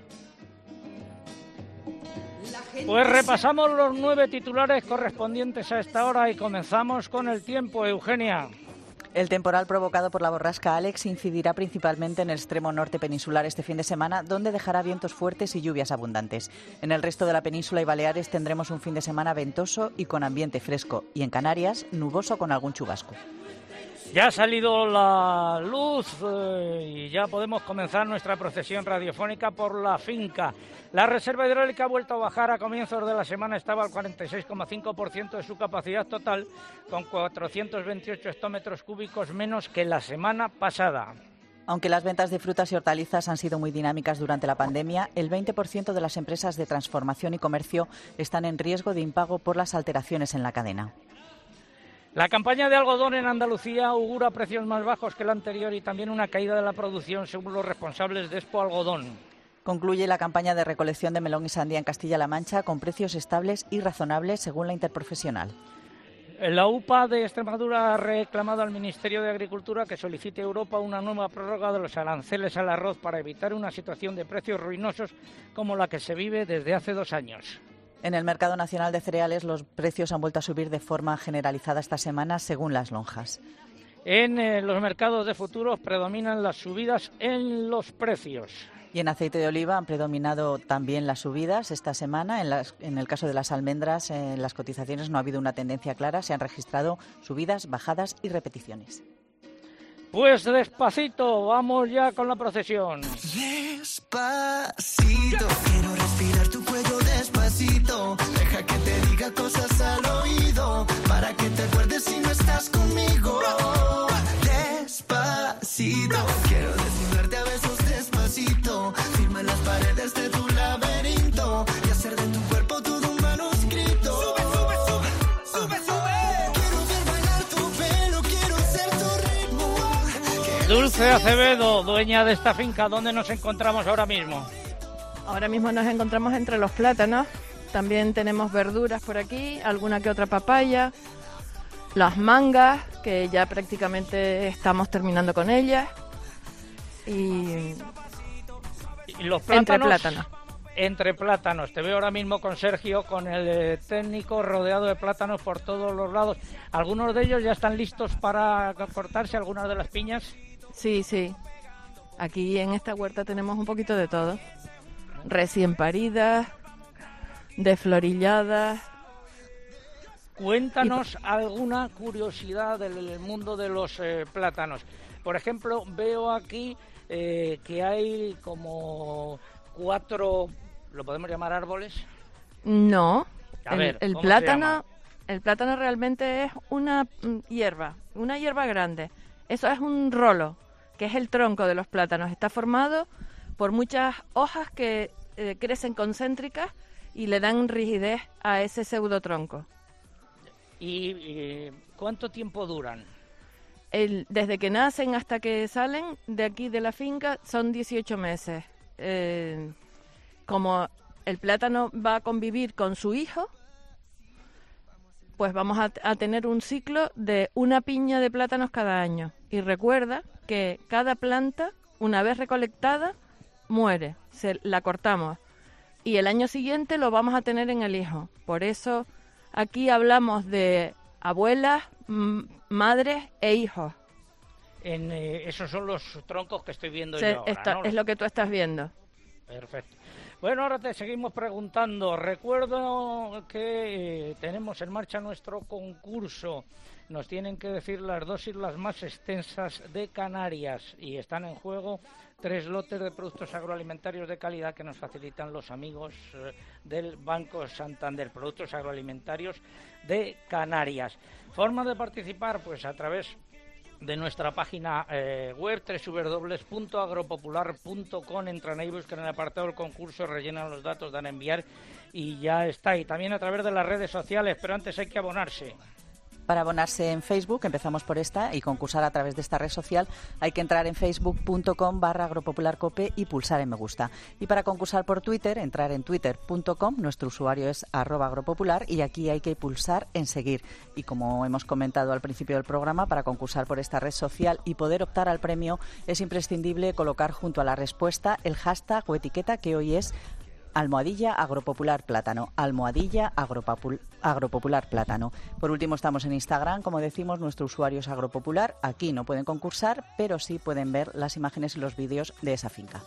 Pues repasamos los nueve titulares correspondientes a esta hora y comenzamos con el tiempo. Eugenia. El temporal provocado por la borrasca Alex incidirá principalmente en el extremo norte peninsular este fin de semana, donde dejará vientos fuertes y lluvias abundantes. En el resto de la península y Baleares tendremos un fin de semana ventoso y con ambiente fresco, y en Canarias nuboso con algún chubasco. Ya ha salido la luz eh, y ya podemos comenzar nuestra procesión radiofónica por la finca. La reserva hidráulica ha vuelto a bajar. A comienzos de la semana estaba al cuarenta y seis coma cinco por ciento de su capacidad total, con cuatrocientos veintiocho hectómetros cúbicos menos que la semana pasada. Aunque las ventas de frutas y hortalizas han sido muy dinámicas durante la pandemia, el veinte por ciento de las empresas de transformación y comercio están en riesgo de impago por las alteraciones en la cadena. La campaña de algodón en Andalucía augura precios más bajos que la anterior y también una caída de la producción, según los responsables de Expo Algodón. Concluye la campaña de recolección de melón y sandía en Castilla-La Mancha con precios estables y razonables, según la interprofesional. La U P A de Extremadura ha reclamado al Ministerio de Agricultura que solicite a Europa una nueva prórroga de los aranceles al arroz para evitar una situación de precios ruinosos como la que se vive desde hace dos años. En el mercado nacional de cereales los precios han vuelto a subir de forma generalizada esta semana, según las lonjas. En eh, los mercados de futuros predominan las subidas en los precios. Y en aceite de oliva han predominado también las subidas esta semana. En, las, en el caso de las almendras, en las cotizaciones no ha habido una tendencia clara. Se han registrado subidas, bajadas y repeticiones. Pues despacito, vamos ya con la procesión. Despacito, quiero respirar tu cuello despacito. Deja que te diga cosas al oído, para que te acuerdes si no estás conmigo. Despacito, quiero desnudarte a besos despacito. Firma en las paredes de tu laberinto y hacer de tu cuerpo todo un manuscrito. Sube, sube, sube, sube, sube. Quiero ver bailar tu pelo, quiero ser tu ritmo. Dulce Acevedo, dueña de esta finca, ¿dónde nos encontramos ahora mismo? Ahora mismo nos encontramos entre los plátanos. También tenemos verduras por aquí, alguna que otra papaya, las mangas, que ya prácticamente estamos terminando con ellas. Y, y los plátanos, entre plátanos. Entre plátanos. Te veo ahora mismo con Sergio, con el eh, técnico rodeado de plátanos por todos los lados. ¿Algunos de ellos ya están listos para cortarse, algunas de las piñas? Sí, sí. Aquí en esta huerta tenemos un poquito de todo. Recién paridas, desflorilladas. Cuéntanos y... alguna curiosidad del mundo de los eh, plátanos. Por ejemplo, veo aquí eh, que hay como cuatro, ¿lo podemos llamar árboles? No. A el, ver, el ¿cómo plátano, se llama? El plátano realmente es una hierba, una hierba grande. Eso es un rolo, que es el tronco de los plátanos. Está formado por muchas hojas que eh, crecen concéntricas y le dan rigidez a ese pseudotronco. ¿Y, y cuánto tiempo duran? El, desde que nacen hasta que salen de aquí de la finca son dieciocho meses. Eh, como el plátano va a convivir con su hijo, pues vamos a, a tener un ciclo de una piña de plátanos cada año. Y recuerda que cada planta, una vez recolectada, muere, se la cortamos. Y el año siguiente lo vamos a tener en el hijo. Por eso aquí hablamos de abuelas, m- madres e hijos. En, eh, esos son los troncos que estoy viendo Se, yo ahora, esta, ¿no? Es lo que tú estás viendo. Perfecto. Bueno, ahora te seguimos preguntando. Recuerdo que eh, tenemos en marcha nuestro concurso. Nos tienen que decir las dos islas más extensas de Canarias y están en juego tres lotes de productos agroalimentarios de calidad que nos facilitan los amigos eh, del Banco Santander, productos agroalimentarios de Canarias. Forma de participar, pues a través de nuestra página eh, web doble u doble u doble u punto agropopular punto com. Entran ahí, buscan el apartado del concurso, rellenan los datos, dan a enviar y ya está. Y también a través de las redes sociales, pero antes hay que abonarse. Para abonarse en Facebook, empezamos por esta, y concursar a través de esta red social, hay que entrar en facebook.com barra agropopularcope y pulsar en me gusta. Y para concursar por Twitter, entrar en twitter punto com, nuestro usuario es arroba agropopular, y aquí hay que pulsar en seguir. Y como hemos comentado al principio del programa, para concursar por esta red social y poder optar al premio, es imprescindible colocar junto a la respuesta el hashtag o etiqueta que hoy es almohadilla agropopular plátano, almohadilla agropopul- agropopular plátano. Por último, estamos en Instagram, como decimos, nuestro usuario es agropopular. Aquí no pueden concursar, pero sí pueden ver las imágenes y los vídeos de esa finca.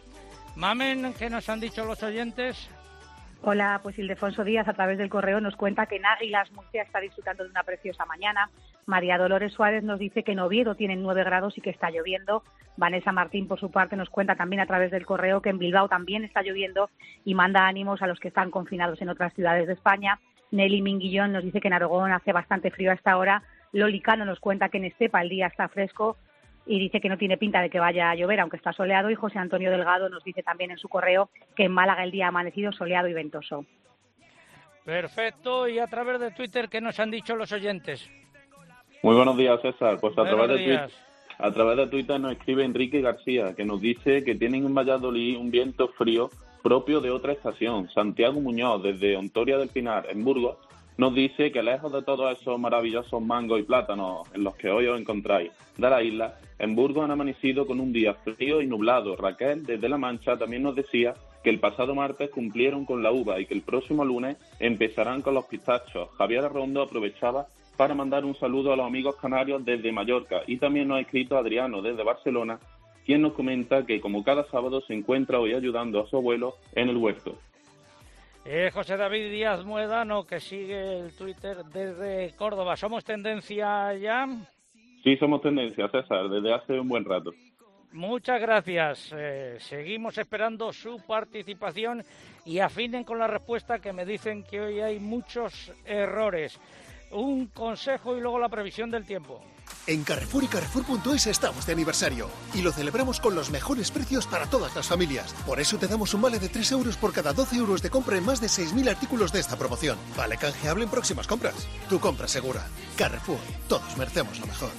Mamen, ¿qué nos han dicho los oyentes? Hola, pues Ildefonso Díaz a través del correo nos cuenta que en Águilas, Murcia, está disfrutando de una preciosa mañana. María Dolores Suárez nos dice que en Oviedo tienen nueve grados y que está lloviendo. Vanessa Martín, por su parte, nos cuenta también a través del correo que en Bilbao también está lloviendo y manda ánimos a los que están confinados en otras ciudades de España. Nelly Minguillón nos dice que en Aragón hace bastante frío a esta hora. Loli Cano nos cuenta que en Estepa el día está fresco. y dice que no tiene pinta de que vaya a llover, aunque está soleado. Y José Antonio Delgado nos dice también en su correo que en Málaga el día ha amanecido soleado y ventoso. Perfecto. Y a través de Twitter, ¿qué nos han dicho los oyentes? Muy buenos días, César. Pues a Buenos través de días. Twitter, a través de Twitter nos escribe Enrique García, que nos dice que tienen en Valladolid un viento frío propio de otra estación. Santiago Muñoz, desde Ontoria del Pinar, en Burgos, nos dice que lejos de todos esos maravillosos mangos y plátanos en los que hoy os encontráis de la isla, en Burgos han amanecido con un día frío y nublado. Raquel, desde La Mancha, también nos decía que el pasado martes cumplieron con la uva y que el próximo lunes empezarán con los pistachos. Javier Arrondo aprovechaba para mandar un saludo a los amigos canarios desde Mallorca, y también nos ha escrito Adriano desde Barcelona, quien nos comenta que como cada sábado se encuentra hoy ayudando a su abuelo en el huerto. Eh, José David Díaz Muedano, que sigue el Twitter desde Córdoba. ¿Somos tendencia ya? Sí, somos tendencia, César, desde hace un buen rato. Muchas gracias. Eh, seguimos esperando su participación y afinen con la respuesta, que me dicen que hoy hay muchos errores. Un consejo y luego la previsión del tiempo. En Carrefour y Carrefour punto es estamos de aniversario y lo celebramos con los mejores precios para todas las familias. Por eso te damos un vale de tres euros por cada doce euros de compra en más de seis mil artículos de esta promoción. Vale canjeable en próximas compras. Tu compra segura. Carrefour. Todos merecemos lo mejor.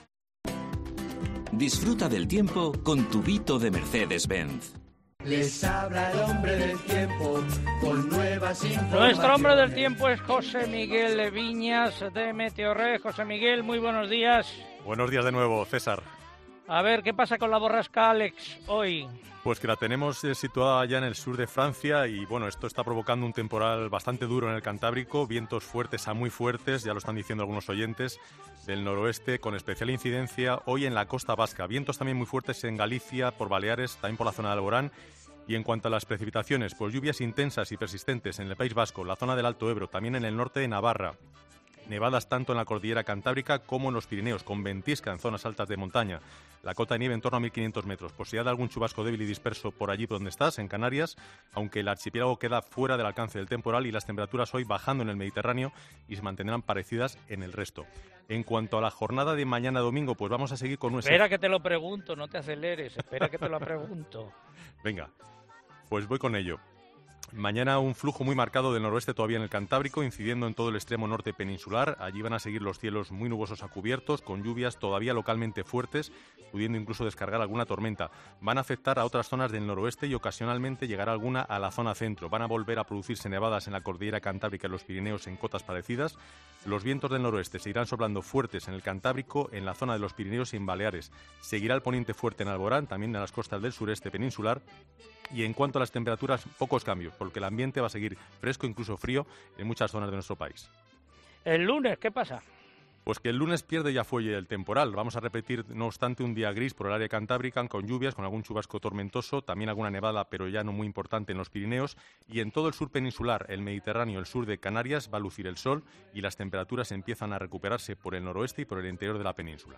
Disfruta del tiempo con tu Vito de Mercedes-Benz. Les habla el hombre del tiempo con nuevas informaciones. Nuestro hombre del tiempo es José Miguel Viñas de Meteorred. José Miguel, muy buenos días. Buenos días de nuevo, César. A ver, ¿qué pasa con la borrasca Alex hoy? Pues que la tenemos eh, situada ya en el sur de Francia y bueno, esto está provocando un temporal bastante duro en el Cantábrico, vientos fuertes a muy fuertes, ya lo están diciendo algunos oyentes, del noroeste, con especial incidencia hoy en la costa vasca. Vientos también muy fuertes en Galicia, por Baleares, también por la zona de Alborán. Y en cuanto a las precipitaciones, pues lluvias intensas y persistentes en el País Vasco, la zona del Alto Ebro, también en el norte de Navarra. Nevadas tanto en la cordillera cantábrica como en los Pirineos, con ventisca en zonas altas de montaña. La cota de nieve en torno a mil quinientos metros. Posibilidad de algún chubasco débil y disperso por allí donde estás, en Canarias, aunque el archipiélago queda fuera del alcance del temporal y las temperaturas hoy bajando en el Mediterráneo y se mantendrán parecidas en el resto. En cuanto a la jornada de mañana domingo, pues vamos a seguir con nuestra... Espera que te lo pregunto, no te aceleres, espera que te lo pregunto. Venga, pues voy con ello. Mañana un flujo muy marcado del noroeste todavía en el Cantábrico, incidiendo en todo el extremo norte peninsular. Allí van a seguir los cielos muy nubosos a cubiertos, con lluvias todavía localmente fuertes, pudiendo incluso descargar alguna tormenta. Van a afectar a otras zonas del noroeste y ocasionalmente llegará alguna a la zona centro. Van a volver a producirse nevadas en la cordillera Cantábrica y los Pirineos en cotas parecidas. Los vientos del noroeste seguirán soplando fuertes en el Cantábrico, en la zona de los Pirineos y en Baleares. Seguirá el poniente fuerte en Alborán, también en las costas del sureste peninsular. Y en cuanto a las temperaturas, pocos cambios, porque el ambiente va a seguir fresco, incluso frío, en muchas zonas de nuestro país. ¿El lunes qué pasa? Pues que el lunes pierde ya fuelle el temporal. Vamos a repetir, no obstante, un día gris por el área cantábrica, con lluvias, con algún chubasco tormentoso, también alguna nevada, pero ya no muy importante en los Pirineos. Y en todo el sur peninsular, el Mediterráneo, el sur de Canarias, va a lucir el sol y las temperaturas empiezan a recuperarse por el noroeste y por el interior de la península.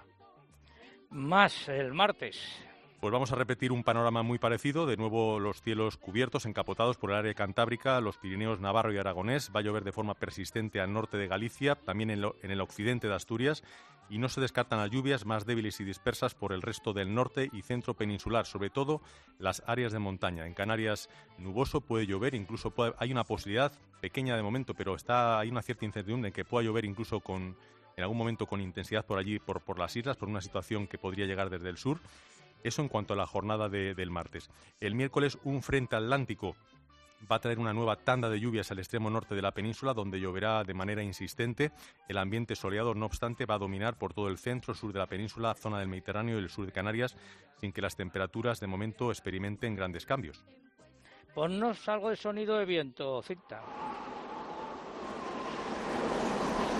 Más el martes. Pues vamos a repetir un panorama muy parecido. De nuevo los cielos cubiertos, encapotados por el área cantábrica, los Pirineos, Navarro y Aragonés. Va a llover de forma persistente al norte de Galicia, también en, lo, en el occidente de Asturias. Y no se descartan las lluvias más débiles y dispersas por el resto del norte y centro peninsular, sobre todo las áreas de montaña. En Canarias nuboso, puede llover, incluso puede, hay una posibilidad pequeña de momento, pero está hay una cierta incertidumbre en que pueda llover incluso con, en algún momento con intensidad por allí, por, por las islas, por una situación que podría llegar desde el sur. Eso en cuanto a la jornada de, del martes. El miércoles un frente atlántico va a traer una nueva tanda de lluvias al extremo norte de la península, donde lloverá de manera insistente. El ambiente soleado, no obstante, va a dominar por todo el centro, sur de la península, zona del Mediterráneo y el sur de Canarias, sin que las temperaturas de momento experimenten grandes cambios. Ponnos algo de sonido de viento, Cinta.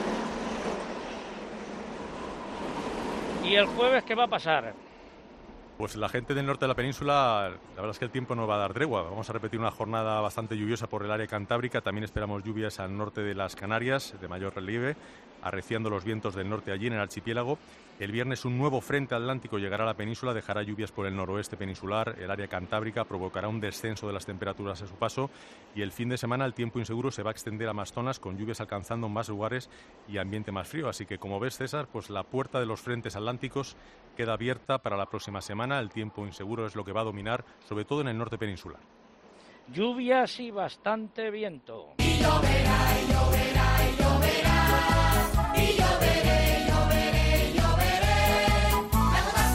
¿Y el jueves qué va a pasar? Pues la gente del norte de la península, la verdad es que el tiempo no va a dar tregua. Vamos a repetir una jornada bastante lluviosa por el área cantábrica. También esperamos lluvias al norte de las Canarias, de mayor relieve, arreciando los vientos del norte allí en el archipiélago. El viernes un nuevo frente atlántico llegará a la península, dejará lluvias por el noroeste peninsular, el área cantábrica, provocará un descenso de las temperaturas a su paso y el fin de semana el tiempo inseguro se va a extender a más zonas con lluvias alcanzando más lugares y ambiente más frío. Así que, como ves, César, pues la puerta de los frentes atlánticos queda abierta para la próxima semana. El tiempo inseguro es lo que va a dominar, sobre todo en el norte peninsular. Lluvias y bastante viento. Y lloverá, y lloverá, y lloverá, y lloveré, y lloveré, y lloveré, las gotas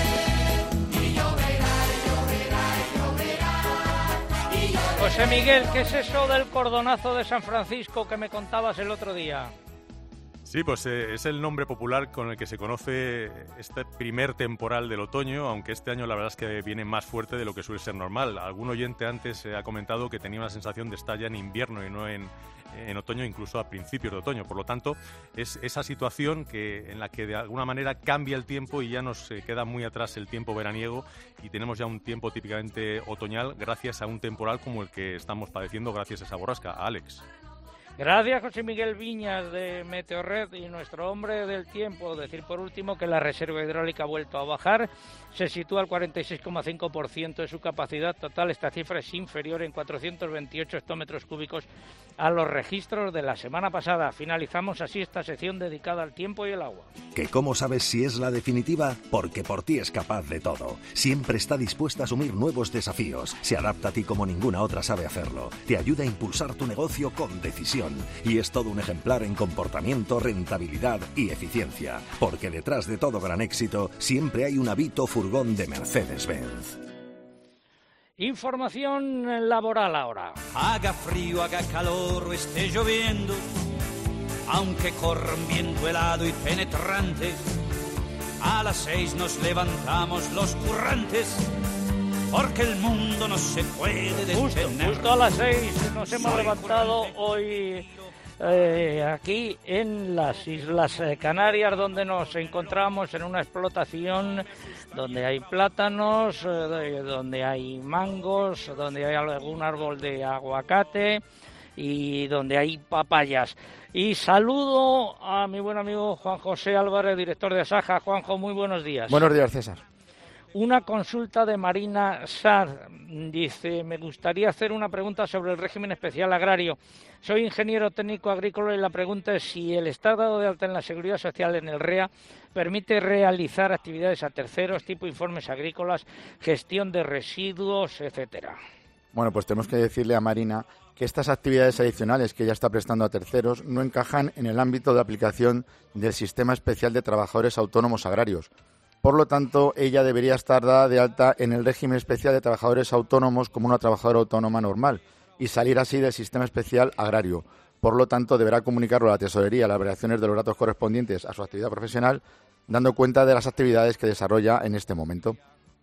caen, y lloverá, y lloverá, y lloverá, y lloveré. José Miguel, ¿qué es eso del cordonazo de San Francisco que me contabas el otro día? Sí, pues eh, es el nombre popular con el que se conoce este primer temporal del otoño, aunque este año la verdad es que viene más fuerte de lo que suele ser normal. Algún oyente antes eh, ha comentado que tenía una sensación de estar ya en invierno y no en, en otoño, incluso a principios de otoño. Por lo tanto, es esa situación que, en la que de alguna manera cambia el tiempo y ya nos eh, queda muy atrás el tiempo veraniego y tenemos ya un tiempo típicamente otoñal gracias a un temporal como el que estamos padeciendo gracias a esa borrasca. Alex. Gracias, José Miguel Viñas de Meteorred y nuestro hombre del tiempo. Decir por último que la reserva hidráulica ha vuelto a bajar, se sitúa al cuarenta y seis coma cinco por ciento de su capacidad total. Esta cifra es inferior en cuatrocientos veintiocho hectómetros cúbicos a los registros de la semana pasada. Finalizamos así esta sección dedicada al tiempo y el agua. ¿Que cómo sabes si es la definitiva? Porque por ti es capaz de todo. Siempre está dispuesta a asumir nuevos desafíos. Se adapta a ti como ninguna otra sabe hacerlo. Te ayuda a impulsar tu negocio con decisión. Y es todo un ejemplar en comportamiento, rentabilidad y eficiencia. Porque detrás de todo gran éxito siempre hay un Avito furgón de Mercedes-Benz. Información laboral ahora. Haga frío, haga calor o esté lloviendo, aunque corra un viento helado y penetrante, a las seis nos levantamos los currantes, porque el mundo no se puede detener. Justo, justo a las seis nos hemos levantado hoy eh, aquí en las Islas Canarias, donde nos encontramos en una explotación donde hay plátanos, eh, donde hay mangos, donde hay algún árbol de aguacate y donde hay papayas. Y saludo a mi buen amigo Juan José Álvarez, director de Asaja. Juanjo, muy buenos días. Buenos días, César. Una consulta de Marina Sar. Dice, me gustaría hacer una pregunta sobre el régimen especial agrario. Soy ingeniero técnico agrícola y la pregunta es si el estar dado de alta en la Seguridad Social en el R E A permite realizar actividades a terceros, tipo informes agrícolas, gestión de residuos, etcétera. Bueno, pues tenemos que decirle a Marina que estas actividades adicionales que ella está prestando a terceros no encajan en el ámbito de aplicación del Sistema Especial de Trabajadores Autónomos Agrarios. Por lo tanto, ella debería estar dada de alta en el régimen especial de trabajadores autónomos como una trabajadora autónoma normal y salir así del sistema especial agrario. Por lo tanto, deberá comunicarlo a la tesorería las variaciones de los datos correspondientes a su actividad profesional, dando cuenta de las actividades que desarrolla en este momento.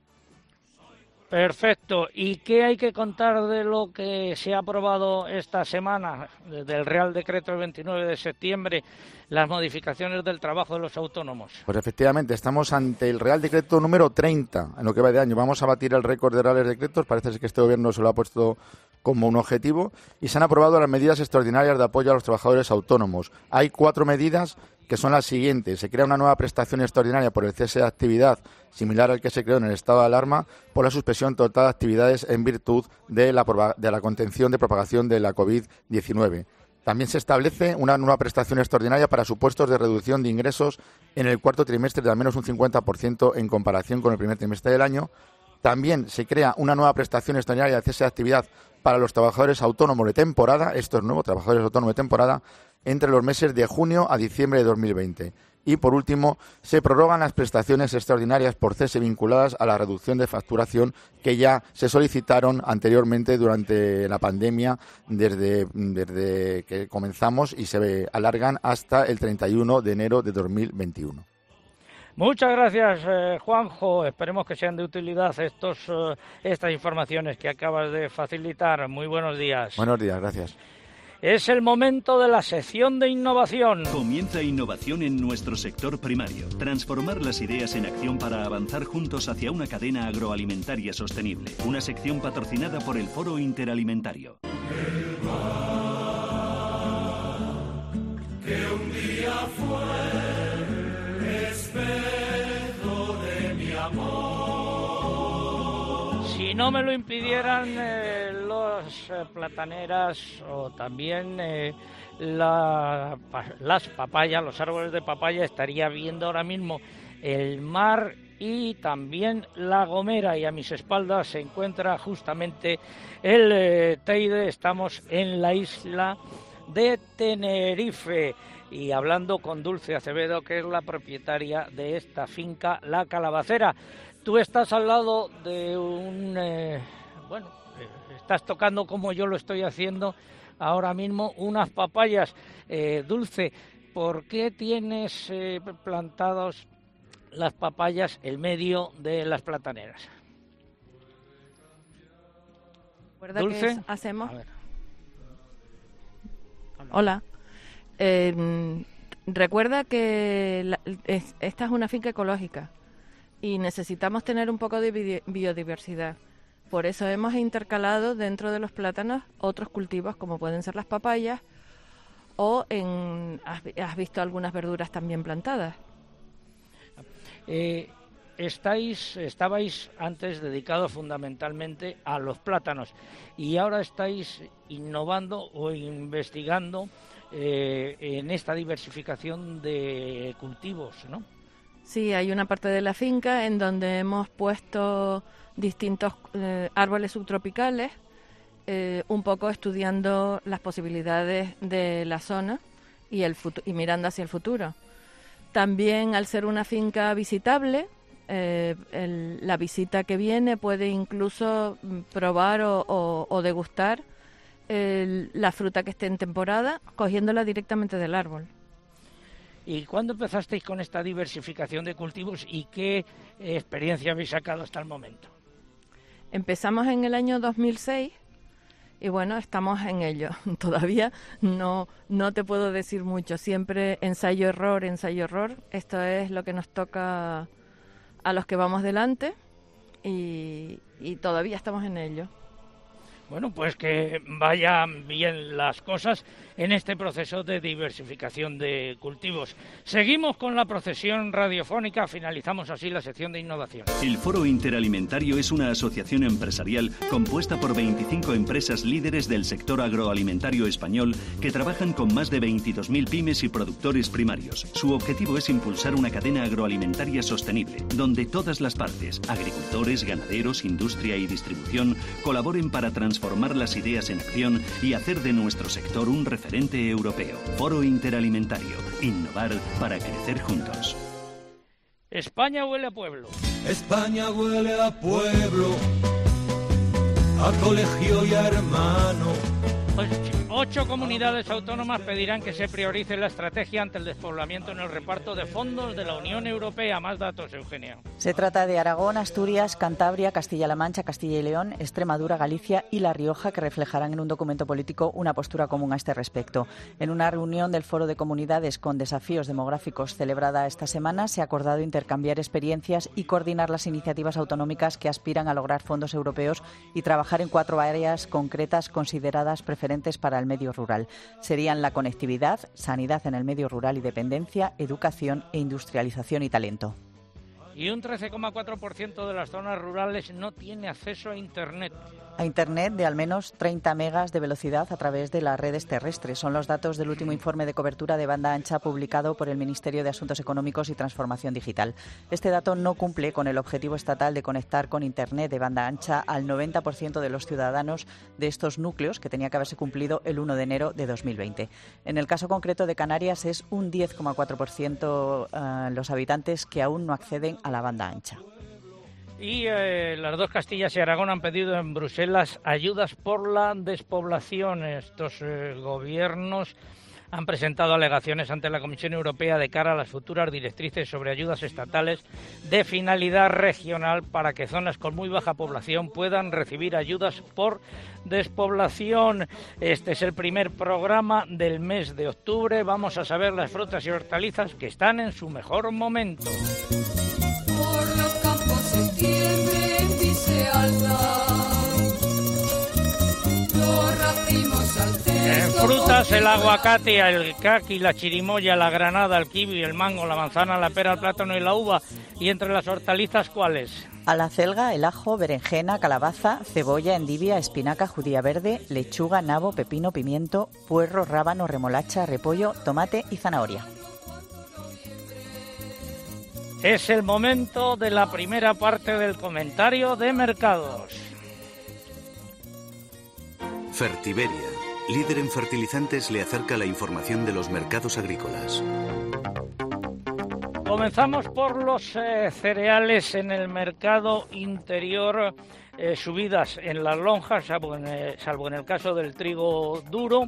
Perfecto. ¿Y qué hay que contar de lo que se ha aprobado esta semana, del Real Decreto del veintinueve de septiembre, las modificaciones del trabajo de los autónomos? Pues efectivamente, estamos ante el Real Decreto número treinta en lo que va de año. Vamos a batir el récord de reales decretos, parece ser que este gobierno se lo ha puesto como un objetivo, y se han aprobado las medidas extraordinarias de apoyo a los trabajadores autónomos. Hay cuatro medidas que son las siguientes. Se crea una nueva prestación extraordinaria por el cese de actividad, similar al que se creó en el estado de alarma, por la suspensión total de actividades en virtud de la, de la contención de propagación de la COVID diecinueve. También se establece una nueva prestación extraordinaria para supuestos de reducción de ingresos en el cuarto trimestre de al menos un cincuenta por ciento en comparación con el primer trimestre del año. También se crea una nueva prestación extraordinaria de cese de actividad para los trabajadores autónomos de temporada, esto es nuevo, trabajadores autónomos de temporada, entre los meses de junio a diciembre de dos mil veinte. Y, por último, se prorrogan las prestaciones extraordinarias por cese vinculadas a la reducción de facturación que ya se solicitaron anteriormente durante la pandemia, desde, desde que comenzamos, y se alargan hasta el treinta y uno de enero de dos mil veintiuno. Muchas gracias, eh, Juanjo. Esperemos que sean de utilidad estos, eh, estas informaciones que acabas de facilitar. Muy buenos días. Buenos días, gracias. Es el momento de la sección de innovación. Comienza innovación en nuestro sector primario. Transformar las ideas en acción para avanzar juntos hacia una cadena agroalimentaria sostenible. Una sección patrocinada por el Foro Interalimentario. Que un día fue espejo de mi amor. Si no me lo impidieran eh, los eh, plataneras o también eh, la, pa, las papayas, los árboles de papaya, estaría viendo ahora mismo el mar y también La Gomera, y a mis espaldas se encuentra justamente el eh, Teide. Estamos en la isla de Tenerife y hablando con Dulce Acevedo, que es la propietaria de esta finca La Calabacera. Tú estás al lado de un... Eh, bueno, eh, estás tocando como yo lo estoy haciendo ahora mismo, unas papayas. Eh, Dulce, ¿por qué tienes eh, plantados las papayas en medio de las plataneras? ¿Recuerda Dulce, qué hacemos? A ver. Hola. Eh, recuerda que la, es, esta es una finca ecológica y necesitamos tener un poco de biodiversidad. Por eso hemos intercalado dentro de los plátanos otros cultivos como pueden ser las papayas o en, has, has visto algunas verduras también plantadas. Eh, estáis, estabais antes dedicados fundamentalmente a los plátanos y ahora estáis innovando o investigando eh, en esta diversificación de cultivos, ¿no? Sí, hay una parte de la finca en donde hemos puesto distintos eh, árboles subtropicales, eh, un poco estudiando las posibilidades de la zona y, el futu- y mirando hacia el futuro. También, al ser una finca visitable, eh, el, la visita que viene puede incluso probar o, o, o degustar el, la fruta que esté en temporada, cogiéndola directamente del árbol. ¿Y cuándo empezasteis con esta diversificación de cultivos y qué eh, experiencia habéis sacado hasta el momento? Empezamos en el año dos mil seis y bueno, estamos en ello. Todavía no, no te puedo decir mucho. Siempre ensayo-error, ensayo-error. Esto es lo que nos toca a los que vamos delante y, y todavía estamos en ello. Bueno, pues que vayan bien las cosas en este proceso de diversificación de cultivos. Seguimos con la procesión radiofónica, finalizamos así la sección de innovación. El Foro Interalimentario es una asociación empresarial compuesta por veinticinco empresas líderes del sector agroalimentario español que trabajan con más de veintidós mil pymes y productores primarios. Su objetivo es impulsar una cadena agroalimentaria sostenible, donde todas las partes, agricultores, ganaderos, industria y distribución, colaboren para transformar transformar las ideas en acción y hacer de nuestro sector un referente europeo. Foro Interalimentario. Innovar para crecer juntos. España huele a pueblo. España huele a pueblo, a colegio y a hermano. Pues ocho comunidades autónomas pedirán que se priorice la estrategia ante el despoblamiento en el reparto de fondos de la Unión Europea. Más datos, Eugenia. Se trata de Aragón, Asturias, Cantabria, Castilla-La Mancha, Castilla y León, Extremadura, Galicia y La Rioja, que reflejarán en un documento político una postura común a este respecto. En una reunión del Foro de Comunidades con Desafíos Demográficos celebrada esta semana, se ha acordado intercambiar experiencias y coordinar las iniciativas autonómicas que aspiran a lograr fondos europeos y trabajar en cuatro áreas concretas consideradas preferentes para el medio rural. Serían la conectividad, sanidad en el medio rural y dependencia, educación e industrialización y talento. Y un trece coma cuatro por ciento de las zonas rurales no tiene acceso a Internet. A Internet de al menos treinta megas de velocidad a través de las redes terrestres. Son los datos del último informe de cobertura de banda ancha publicado por el Ministerio de Asuntos Económicos y Transformación Digital. Este dato no cumple con el objetivo estatal de conectar con Internet de banda ancha al noventa por ciento de los ciudadanos de estos núcleos, que tenía que haberse cumplido el uno de enero de dos mil veinte. En el caso concreto de Canarias es un diez coma cuatro por ciento uh, los habitantes que aún no acceden a la banda ancha. Y eh, las dos Castillas y Aragón han pedido en Bruselas ayudas por la despoblación. Estos eh, gobiernos han presentado alegaciones ante la Comisión Europea de cara a las futuras directrices sobre ayudas estatales de finalidad regional para que zonas con muy baja población puedan recibir ayudas por despoblación. Este es el primer programa del mes de octubre. Vamos a saber las frutas y hortalizas que están en su mejor momento. Por los campos se tienden y se alzan los racimos al cesto. En frutas, el aguacate, el caqui, la chirimoya, la granada, el kiwi, el mango, la manzana, la pera, el plátano y la uva. Y entre las hortalizas, ¿cuáles? A la acelga, el ajo, berenjena, calabaza, cebolla, endivia, espinaca, judía verde, lechuga, nabo, pepino, pimiento, puerro, rábano, remolacha, repollo, tomate y zanahoria. Es el momento de la primera parte del comentario de mercados. Fertiberia, líder en fertilizantes, le acerca la información de los mercados agrícolas. Comenzamos por los eh, cereales en el mercado interior, eh, subidas en las lonjas, salvo en, eh, salvo en el caso del trigo duro,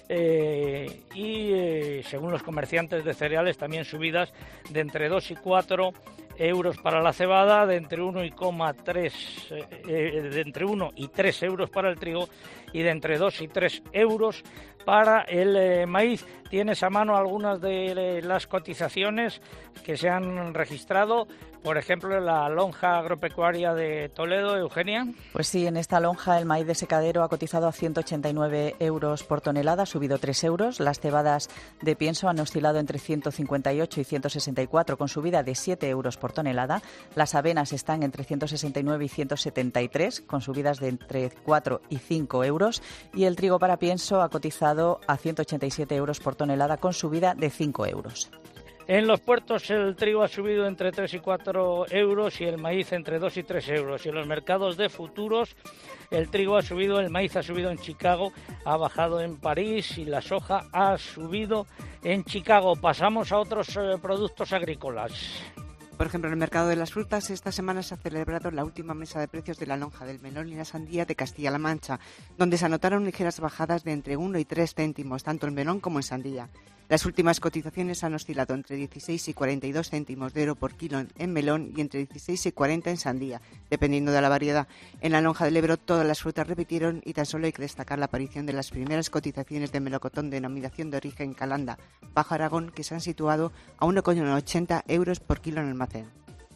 eh, y eh, según los comerciantes de cereales también subidas de entre dos y cuatro euros para la cebada, de entre uno y tres, eh, de entre uno y tres euros para el trigo y de entre dos y tres euros para el eh, maíz. ¿Tienes a mano algunas de las cotizaciones que se han registrado? Por ejemplo, la lonja agropecuaria de Toledo, Eugenia. Pues sí, en esta lonja el maíz de secadero ha cotizado a ciento ochenta y nueve euros por tonelada, ha subido tres euros. Las cebadas de pienso han oscilado entre ciento cincuenta y ocho y ciento sesenta y cuatro, con subida de siete euros por tonelada. Las avenas están entre ciento sesenta y nueve y ciento setenta y tres, con subidas de entre cuatro y cinco euros. Y el trigo para pienso ha cotizado a ciento ochenta y siete euros por tonelada, con subida de cinco euros. En los puertos el trigo ha subido entre tres y cuatro euros y el maíz entre dos y tres euros. Y en los mercados de futuros el trigo ha subido, el maíz ha subido en Chicago, ha bajado en París y la soja ha subido en Chicago. Pasamos a otros eh, productos agrícolas. Por ejemplo, en el mercado de las frutas, esta semana se ha celebrado la última mesa de precios de la lonja del melón y la sandía de Castilla-La Mancha, donde se anotaron ligeras bajadas de entre uno y tres céntimos, tanto en melón como en sandía. Las últimas cotizaciones han oscilado entre dieciséis y cuarenta y dos céntimos de euro por kilo en melón y entre dieciséis y cuarenta en sandía, dependiendo de la variedad. En la lonja del Ebro todas las frutas repitieron y tan solo hay que destacar la aparición de las primeras cotizaciones de melocotón de denominación de origen Calanda, Bajo Aragón, que se han situado a uno coma ochenta euros por kilo en almacén.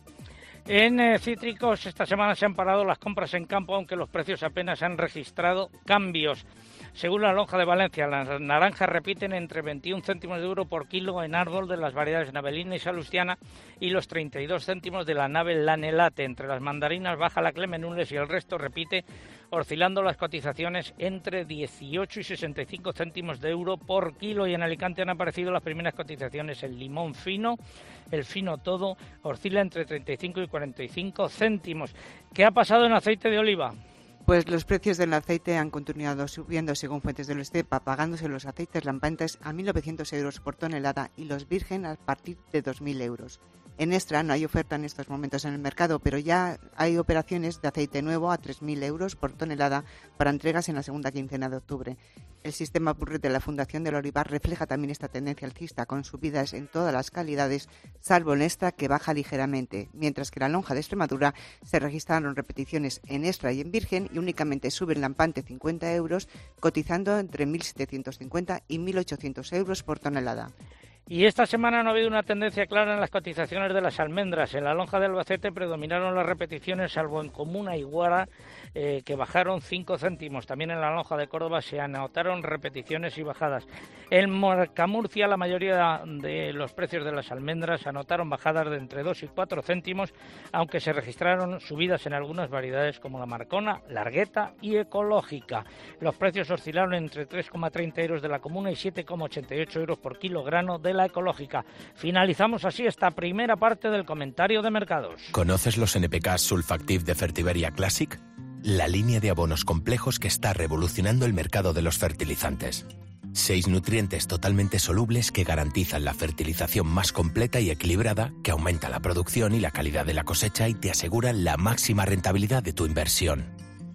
En eh, cítricos esta semana se han parado las compras en campo, aunque los precios apenas han registrado cambios. Según la lonja de Valencia, las naranjas repiten entre veintiún céntimos de euro por kilo en árbol de las variedades Navelina y Salustiana y los treinta y dos céntimos de la nave Lanelate. Entre las mandarinas baja la Clemenules y el resto repite, oscilando las cotizaciones entre dieciocho y sesenta y cinco céntimos de euro por kilo. Y en Alicante han aparecido las primeras cotizaciones. El limón fino, el fino todo, oscila entre treinta y cinco y cuarenta y cinco céntimos. ¿Qué ha pasado en aceite de oliva? Pues los precios del aceite han continuado subiendo según fuentes del Estepa, pagándose los aceites lampantes a mil novecientos euros por tonelada y los virgen a partir de dos mil euros. En Extra no hay oferta en estos momentos en el mercado, pero ya hay operaciones de aceite nuevo a tres mil euros por tonelada para entregas en la segunda quincena de octubre. El sistema Burret de la Fundación del Olivar refleja también esta tendencia alcista, con subidas en todas las calidades, salvo en Extra, que baja ligeramente, mientras que en la lonja de Extremadura se registraron repeticiones en Extra y en virgen y únicamente sube el lampante cincuenta euros, cotizando entre mil setecientos cincuenta y mil ochocientos euros por tonelada. Y esta semana no ha habido una tendencia clara en las cotizaciones de las almendras. En la lonja de Albacete predominaron las repeticiones, salvo en Comuna y Guara, eh, que bajaron cinco céntimos. También en la lonja de Córdoba se anotaron repeticiones y bajadas. En Mercamurcia la mayoría de los precios de las almendras anotaron bajadas de entre dos y cuatro céntimos, aunque se registraron subidas en algunas variedades como la Marcona, Largueta y Ecológica. Los precios oscilaron entre tres coma treinta euros de la Comuna y siete coma ochenta y ocho euros por kilogramo de la Ecológica. Finalizamos así esta primera parte del comentario de mercados. ¿Conoces los N P K Sulfactive de Fertiberia Classic? La línea de abonos complejos que está revolucionando el mercado de los fertilizantes. Seis nutrientes totalmente solubles que garantizan la fertilización más completa y equilibrada, que aumenta la producción y la calidad de la cosecha y te aseguran la máxima rentabilidad de tu inversión.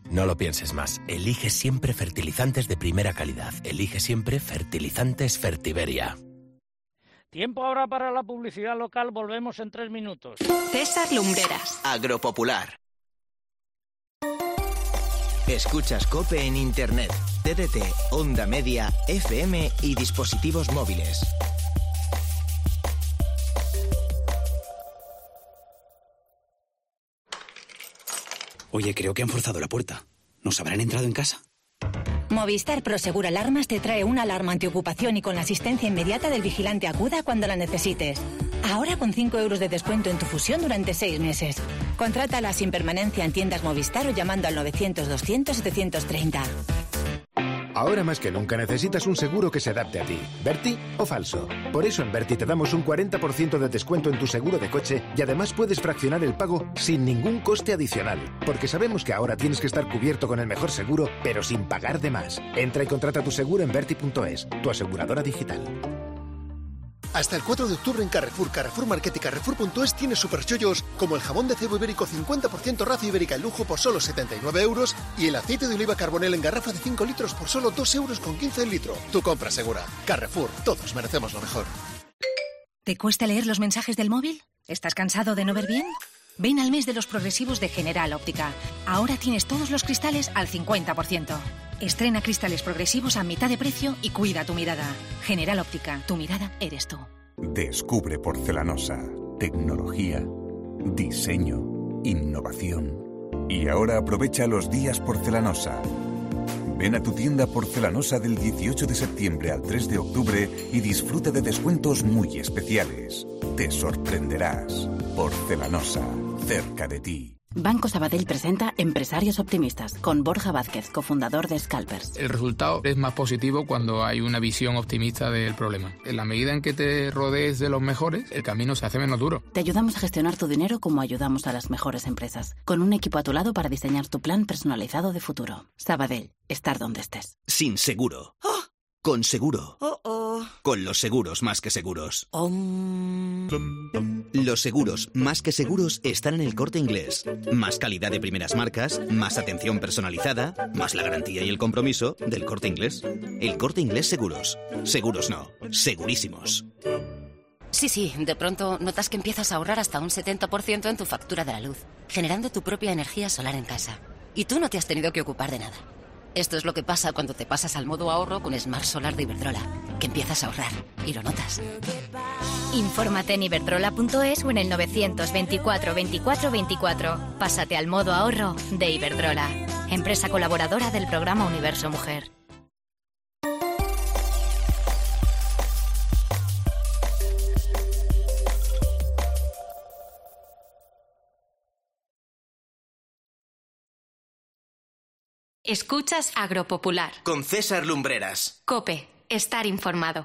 No lo pienses más. Elige siempre fertilizantes de primera calidad. Elige siempre fertilizantes Fertiberia. Tiempo ahora para la publicidad local. Volvemos en tres minutos. César Lumbreras. Agropopular. Escuchas COPE en Internet, T D T, Onda Media, F M y dispositivos móviles. Oye, creo que han forzado la puerta. ¿Nos habrán entrado en casa? Movistar Prosegur Alarmas te trae una alarma antiocupación y con la asistencia inmediata del vigilante Acuda cuando la necesites. Ahora con cinco euros de descuento en tu fusión durante seis meses. Contrátala sin permanencia en tiendas Movistar o llamando al novecientos doscientos setecientos treinta. Ahora más que nunca necesitas un seguro que se adapte a ti. ¿Berti o falso? Por eso en Berti te damos un cuarenta por ciento de descuento en tu seguro de coche y además puedes fraccionar el pago sin ningún coste adicional. Porque sabemos que ahora tienes que estar cubierto con el mejor seguro, pero sin pagar de más. Entra y contrata tu seguro en berti punto es, tu aseguradora digital. Hasta el cuatro de octubre en Carrefour, Carrefour Market y Carrefour punto es tienes superchollos como el jamón de cebo ibérico cincuenta por ciento raza ibérica en lujo por solo setenta y nueve euros y el aceite de oliva Carbonell en garrafa de cinco litros por solo dos euros con quince el litro. Tu compra segura. Carrefour, todos merecemos lo mejor. ¿Te cuesta leer los mensajes del móvil? ¿Estás cansado de no ver bien? Ven al mes de los progresivos de General Óptica. Ahora tienes todos los cristales al cincuenta por ciento. Estrena cristales progresivos a mitad de precio y cuida tu mirada. General Óptica, tu mirada eres tú. Descubre Porcelanosa. Tecnología, diseño, innovación. Y ahora aprovecha los días Porcelanosa. Ven a tu tienda Porcelanosa del dieciocho de septiembre al tres de octubre y disfruta de descuentos muy especiales. Te sorprenderás. Porcelanosa, cerca de ti. Banco Sabadell presenta Empresarios Optimistas con Borja Vázquez, cofundador de Scalpers. El resultado es más positivo cuando hay una visión optimista del problema. En la medida en que te rodees de los mejores, el camino se hace menos duro. Te ayudamos a gestionar tu dinero como ayudamos a las mejores empresas, con un equipo a tu lado para diseñar tu plan personalizado de futuro. Sabadell, estar donde estés. Sin seguro. ¡Oh! Con seguro. Oh, oh. Con los seguros más que seguros. Um... Los seguros más que seguros están en El Corte Inglés. Más calidad de primeras marcas, más atención personalizada, más la garantía y el compromiso del Corte Inglés. El Corte Inglés Seguros. Seguros no, segurísimos. Sí, sí, de pronto notas que empiezas a ahorrar hasta un setenta por ciento en tu factura de la luz, generando tu propia energía solar en casa. Y tú no te has tenido que ocupar de nada. Esto es lo que pasa cuando te pasas al modo ahorro con Smart Solar de Iberdrola, que empiezas a ahorrar y lo notas. Infórmate en iberdrola punto es o en el novecientos veinticuatro veinticuatro veinticuatro. Pásate al modo ahorro de Iberdrola, empresa colaboradora del programa Universo Mujer. Escuchas Agropopular. Con César Lumbreras. COPE. Estar informado.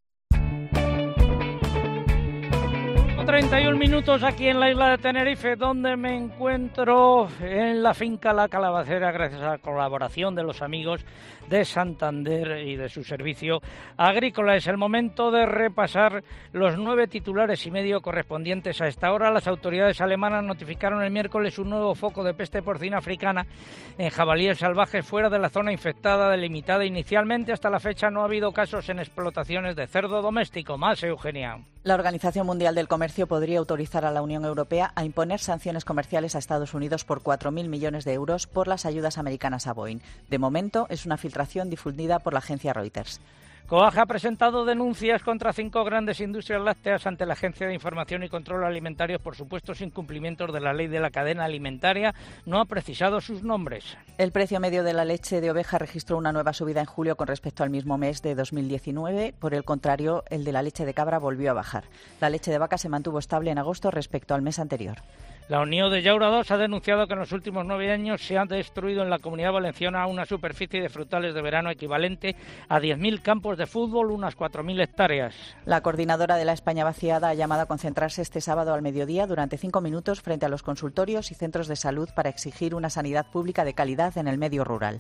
treinta y un minutos aquí en la isla de Tenerife, donde me encuentro en la finca La Calabacera, gracias a la colaboración de los amigos de Santander y de su servicio agrícola. Es el momento de repasar los nueve titulares y medio correspondientes a esta hora. Las autoridades alemanas notificaron el miércoles un nuevo foco de peste porcina africana en jabalíes salvajes fuera de la zona infectada delimitada inicialmente. Hasta la fecha no ha habido casos en explotaciones de cerdo doméstico. Más, Eugenia. La Organización Mundial del Comercio podría autorizar a la Unión Europea a imponer sanciones comerciales a Estados Unidos por cuatro mil millones de euros por las ayudas americanas a Boeing. De momento, es una filtración difundida por la agencia Reuters. COAG ha presentado denuncias contra cinco grandes industrias lácteas ante la Agencia de Información y Control Alimentarios por supuestos incumplimientos de la ley de la cadena alimentaria. No ha precisado sus nombres. El precio medio de la leche de oveja registró una nueva subida en julio con respecto al mismo mes de dos mil diecinueve. Por el contrario, el de la leche de cabra volvió a bajar. La leche de vaca se mantuvo estable en agosto respecto al mes anterior. La Unión de Llaura dos ha denunciado que en los últimos nueve años se han destruido en la Comunidad Valenciana una superficie de frutales de verano equivalente a diez mil campos de fútbol, unas cuatro mil hectáreas. La coordinadora de la España vaciada ha llamado a concentrarse este sábado al mediodía durante cinco minutos frente a los consultorios y centros de salud para exigir una sanidad pública de calidad en el medio rural.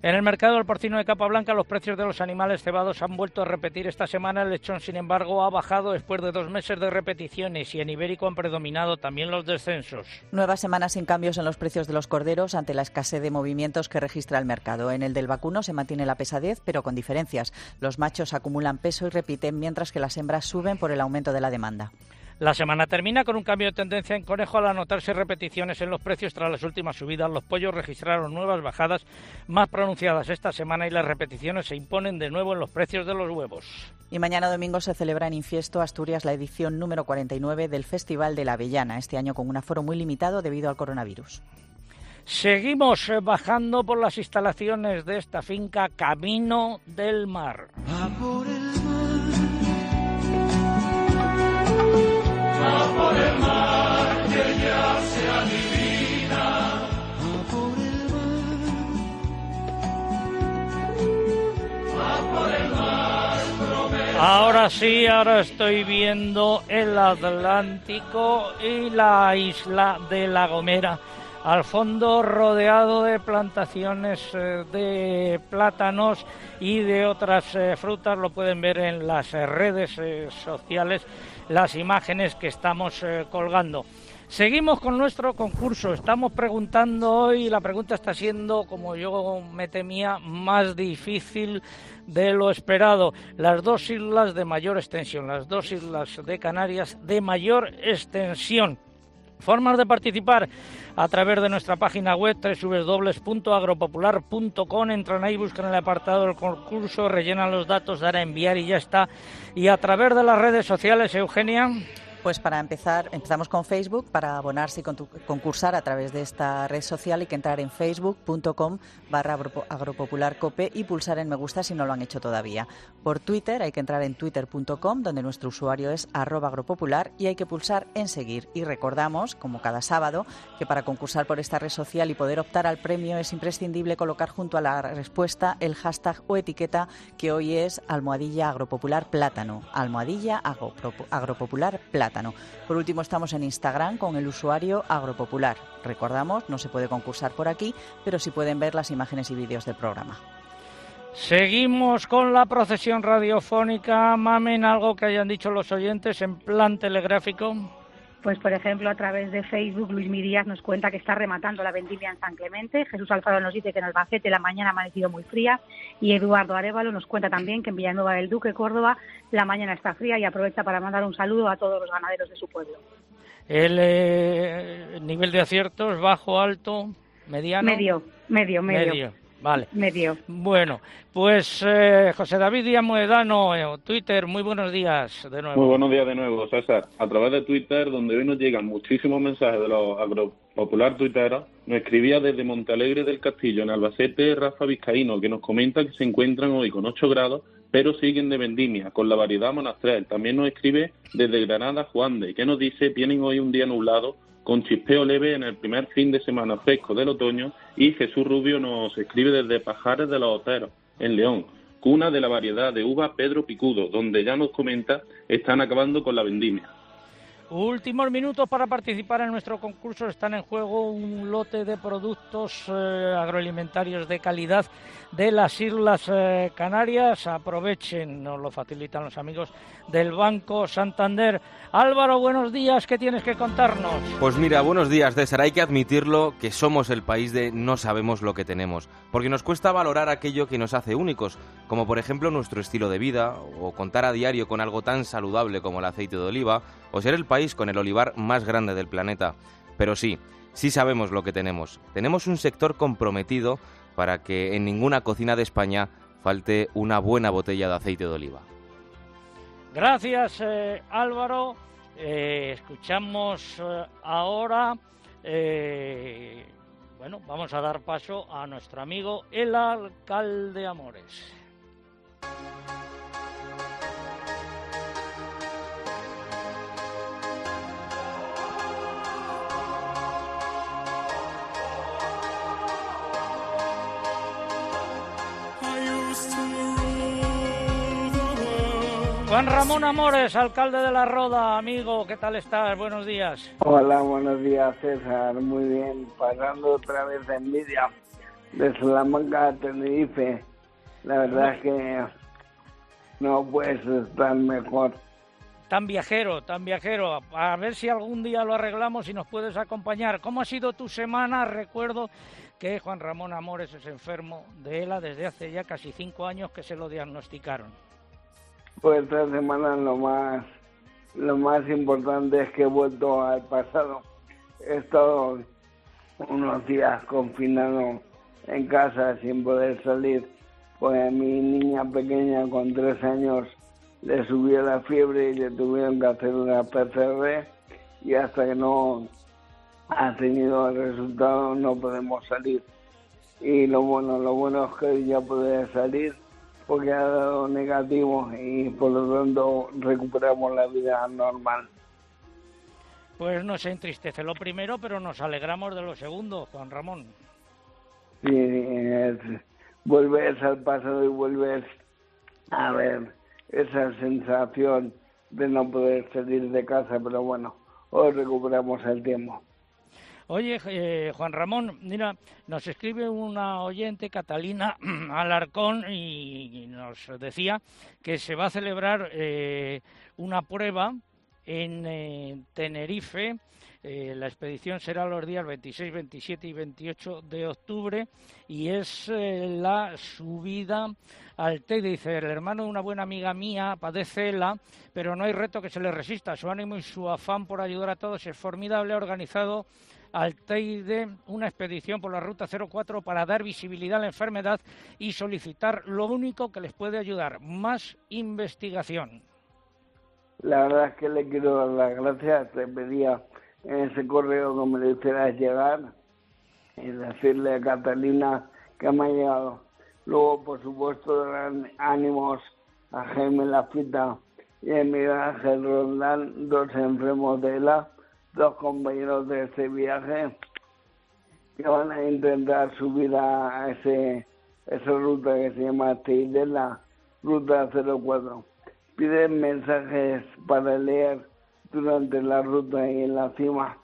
En el mercado del porcino de capa blanca, los precios de los animales cebados han vuelto a repetir esta semana. El lechón, sin embargo, ha bajado después de dos meses de repeticiones y en ibérico han predominado también los descensos. Nueva semana sin cambios en los precios de los corderos ante la escasez de movimientos que registra el mercado. En el del vacuno se mantiene la pesadez, pero con diferencias. Los machos acumulan peso y repiten, mientras que las hembras suben por el aumento de la demanda. La semana termina con un cambio de tendencia en conejo al anotarse repeticiones en los precios tras las últimas subidas. Los pollos registraron nuevas bajadas más pronunciadas esta semana y las repeticiones se imponen de nuevo en los precios de los huevos. Y mañana domingo se celebra en Infiesto, Asturias, la edición número cuarenta y nueve del Festival de la Avellana, este año con un aforo muy limitado debido al coronavirus. Seguimos bajando por las instalaciones de esta finca Camino del Mar. A por el A por el mar que ya se adivina. A por el mar. A por el mar promete. Ahora sí, ahora estoy viendo el Atlántico y la isla de La Gomera. Al fondo, rodeado de plantaciones eh, de plátanos y de otras eh, frutas, lo pueden ver en las eh, redes eh, sociales, las imágenes que estamos eh, colgando. Seguimos con nuestro concurso. Estamos preguntando hoy, la pregunta está siendo, como yo me temía, más difícil de lo esperado. Las dos islas de mayor extensión, las dos islas de Canarias de mayor extensión. Formas de participar a través de nuestra página web doble u doble u doble u punto agropopular punto com. Entran ahí, buscan el apartado del concurso, rellenan los datos, dan a enviar y ya está. Y a través de las redes sociales, Eugenia. Pues para empezar, empezamos con Facebook. Para abonarse y concursar a través de esta red social hay que entrar en facebook punto com barra agropopularcope y pulsar en me gusta si no lo han hecho todavía. Por Twitter hay que entrar en twitter punto com, donde nuestro usuario es arroba agropopular, y hay que pulsar en seguir. Y recordamos, como cada sábado, que para concursar por esta red social y poder optar al premio es imprescindible colocar junto a la respuesta el hashtag o etiqueta, que hoy es almohadilla agropopular plátano. Almohadilla agropopular plátano. Por último, estamos en Instagram con el usuario agropopular. Recordamos, no se puede concursar por aquí, pero sí pueden ver las imágenes y vídeos del programa. Seguimos con la procesión radiofónica. Mamen, algo que hayan dicho los oyentes en plan telegráfico. Pues, por ejemplo, a través de Facebook, Luis Mirías nos cuenta que está rematando la vendimia en San Clemente. Jesús Alfaro nos dice que en Albacete la mañana ha amanecido muy fría. Y Eduardo Arévalo nos cuenta también que en Villanueva del Duque, Córdoba, la mañana está fría, y aprovecha para mandar un saludo a todos los ganaderos de su pueblo. El eh, nivel de aciertos, bajo, alto, mediano. Medio, medio, medio. Medio. Vale. Medio. Bueno, pues eh, José David Díaz Moedano, eh, Twitter, muy buenos días de nuevo. Muy buenos días de nuevo, César. A través de Twitter, donde hoy nos llegan muchísimos mensajes de los agropopular tuiteros, nos escribía desde Montealegre del Castillo, en Albacete, Rafa Vizcaíno, que nos comenta que se encuentran hoy con ocho grados, pero siguen de vendimia, con la variedad monastrell. También nos escribe desde Granada Juan de, que nos dice tienen hoy un día nublado, con chispeo leve en el primer fin de semana fresco del otoño. Y Jesús Rubio nos escribe desde Pajares de los Oteros, en León, cuna de la variedad de uva Pedro Picudo, donde ya nos comenta están acabando con la vendimia. Últimos minutos para participar en nuestro concurso. Están en juego un lote de productos eh, agroalimentarios de calidad de las Islas eh, Canarias. Aprovechen, nos lo facilitan los amigos del Banco Santander. Álvaro, buenos días, ¿qué tienes que contarnos? Pues mira, buenos días, César. Hay que admitirlo que somos el país de no sabemos lo que tenemos, porque nos cuesta valorar aquello que nos hace únicos, como por ejemplo nuestro estilo de vida, o contar a diario con algo tan saludable como el aceite de oliva, o ser el país con el olivar más grande del planeta. Pero sí, sí sabemos lo que tenemos. Tenemos un sector comprometido para que en ninguna cocina de España falte una buena botella de aceite de oliva. Gracias, eh, Álvaro. Eh, escuchamos eh, ahora... Eh, bueno, vamos a dar paso a nuestro amigo el alcalde Amores. Juan Ramón Amores, alcalde de La Roda, amigo, ¿qué tal estás? Buenos días. Hola, buenos días, César. Muy bien, pasando otra vez de envidia de Salamanca a Tenerife. La verdad es que no puedes estar mejor. Tan viajero, tan viajero. A ver si algún día lo arreglamos y nos puedes acompañar. ¿Cómo ha sido tu semana? Recuerdo que Juan Ramón Amores es enfermo de ELA desde hace ya casi cinco años que se lo diagnosticaron. Pues esta semana lo más, lo más importante es que he vuelto al pasado. He estado unos días confinado en casa sin poder salir, pues a mi niña pequeña con tres años le subió la fiebre y le tuvieron que hacer una P C R y hasta que no ha tenido el resultado no podemos salir. Y lo bueno, lo bueno es que ya puede salir porque ha dado negativo y por lo tanto recuperamos la vida normal. Pues nos entristece lo primero, pero nos alegramos de lo segundo, Juan Ramón. Sí, es, vuelves al pasado y vuelves a ver esa sensación de no poder salir de casa, pero bueno, hoy recuperamos el tiempo. Oye, eh, Juan Ramón, mira, nos escribe una oyente, Catalina Alarcón, y, y nos decía que se va a celebrar eh, una prueba en eh, Tenerife. Eh, la expedición será los días veintiséis, veintisiete y veintiocho de octubre y es eh, la subida al Teide. Dice, el hermano de una buena amiga mía padece ELA, pero no hay reto que se le resista. Su ánimo y su afán por ayudar a todos es formidable. Ha organizado al Teide una expedición por la Ruta cero cuatro para dar visibilidad a la enfermedad y solicitar lo único que les puede ayudar, más investigación. La verdad es que le quiero dar las gracias. Te pedía en ese correo que me lo hicieras llegar y decirle a Catalina que me ha llegado. Luego, por supuesto, dan ánimos a Jaime Lafita y a Miguel Ángel Roldán, dos enfermos de ELA, dos compañeros de este viaje que van a intentar subir a ese esa ruta que se llama Teide, la Ruta cero cuatro. Piden mensajes para leer durante la ruta y en la cima.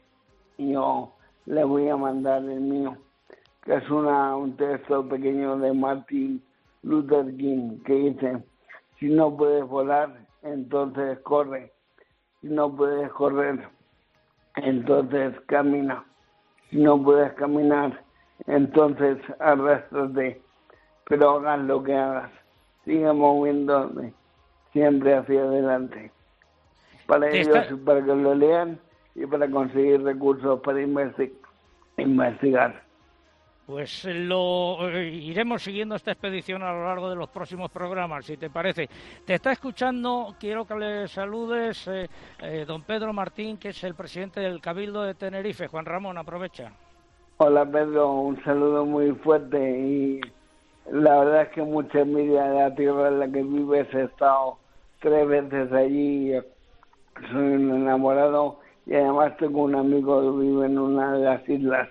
Yo les voy a mandar el mío, que es una, un texto pequeño de Martin Luther King, que dice, si no puedes volar, entonces corre. Si no puedes correr, entonces camina. Si no puedes caminar, entonces arrástrate. Pero hagas lo que hagas, sigue moviéndote siempre hacia adelante. Para ellos, está... para que lo lean y para conseguir recursos para investi- investigar. Pues lo eh, iremos siguiendo esta expedición a lo largo de los próximos programas, si te parece. Te está escuchando, quiero que le saludes, eh, eh, don Pedro Martín, que es el presidente del Cabildo de Tenerife. Juan Ramón, aprovecha. Hola Pedro, un saludo muy fuerte y la verdad es que mucha envidia de la tierra en la que vives. He estado tres veces allí, soy un enamorado y además tengo un amigo que vive en una de las islas.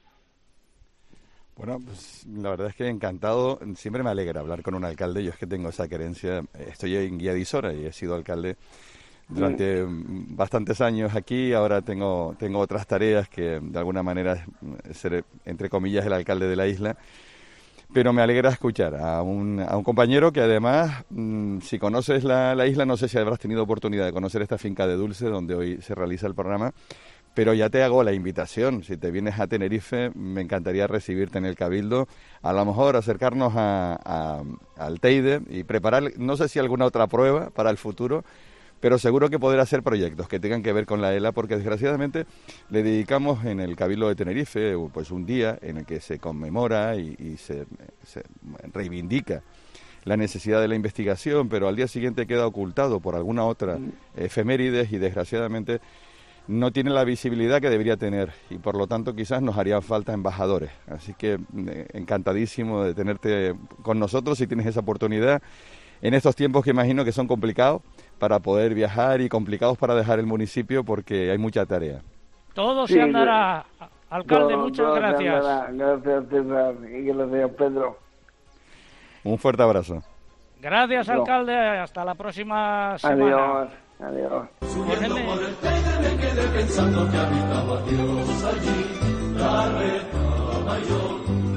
Bueno, pues la verdad es que encantado, siempre me alegra hablar con un alcalde, yo es que tengo esa querencia, estoy en Guía de Isora y he sido alcalde durante mm. bastantes años aquí, ahora tengo tengo otras tareas que de alguna manera es ser, entre comillas, el alcalde de la isla, pero me alegra escuchar a un, a un compañero que además, mmm, si conoces la, la isla, no sé si habrás tenido oportunidad de conocer esta finca de Dulce, donde hoy se realiza el programa, pero ya te hago la invitación, si te vienes a Tenerife, me encantaría recibirte en el Cabildo, a lo mejor acercarnos a, a, al Teide y preparar, no sé si alguna otra prueba para el futuro, pero seguro que poder hacer proyectos que tengan que ver con la ELA, porque desgraciadamente le dedicamos en el Cabildo de Tenerife pues un día en el que se conmemora y, y se, se reivindica la necesidad de la investigación, pero al día siguiente queda ocultado por alguna otra efemérides y desgraciadamente no tiene la visibilidad que debería tener y por lo tanto quizás nos harían falta embajadores. Así que eh, encantadísimo de tenerte con nosotros si tienes esa oportunidad en estos tiempos que imagino que son complicados para poder viajar y complicados para dejar el municipio porque hay mucha tarea. Todo sí, se andará, alcalde, todo, muchas todo gracias. Se andará. Gracias César y gracias Pedro. Un fuerte abrazo. Gracias, no. alcalde, hasta la próxima semana. Adiós. Adiós. Subiendo por el Teide me quedé pensando que habitaba Dios allí, la reta mayor.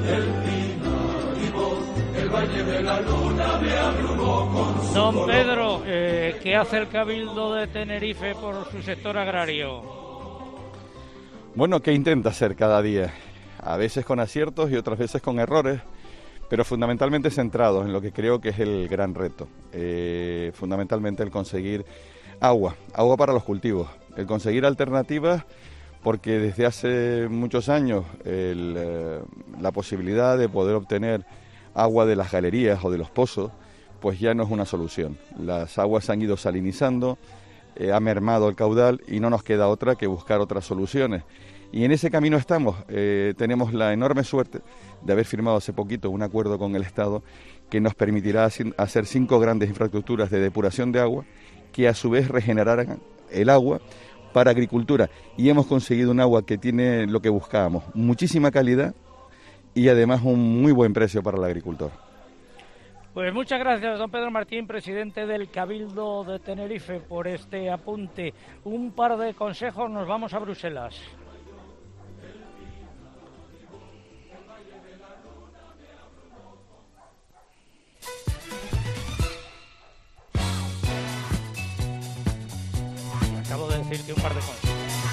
Don Pedro, eh, ¿qué hace el Cabildo de Tenerife por su sector agrario? Bueno, ¿qué intenta hacer cada día? A veces con aciertos y otras veces con errores, pero fundamentalmente centrados en lo que creo que es el gran reto. Eh, fundamentalmente el conseguir agua, agua para los cultivos, el conseguir alternativas, porque desde hace muchos años el, eh, la posibilidad de poder obtener agua de las galerías o de los pozos, pues ya no es una solución. Las aguas se han ido salinizando, eh, ha mermado el caudal y no nos queda otra que buscar otras soluciones. Y en ese camino estamos. Eh, tenemos la enorme suerte de haber firmado hace poquito un acuerdo con el Estado que nos permitirá hacer cinco grandes infraestructuras de depuración de agua que a su vez regenerarán el agua para agricultura. Y hemos conseguido un agua que tiene lo que buscábamos, muchísima calidad y además un muy buen precio para el agricultor. Pues muchas gracias, don Pedro Martín, presidente del Cabildo de Tenerife, por este apunte. Un par de consejos, nos vamos a Bruselas. Acabo de decir que un par de consejos.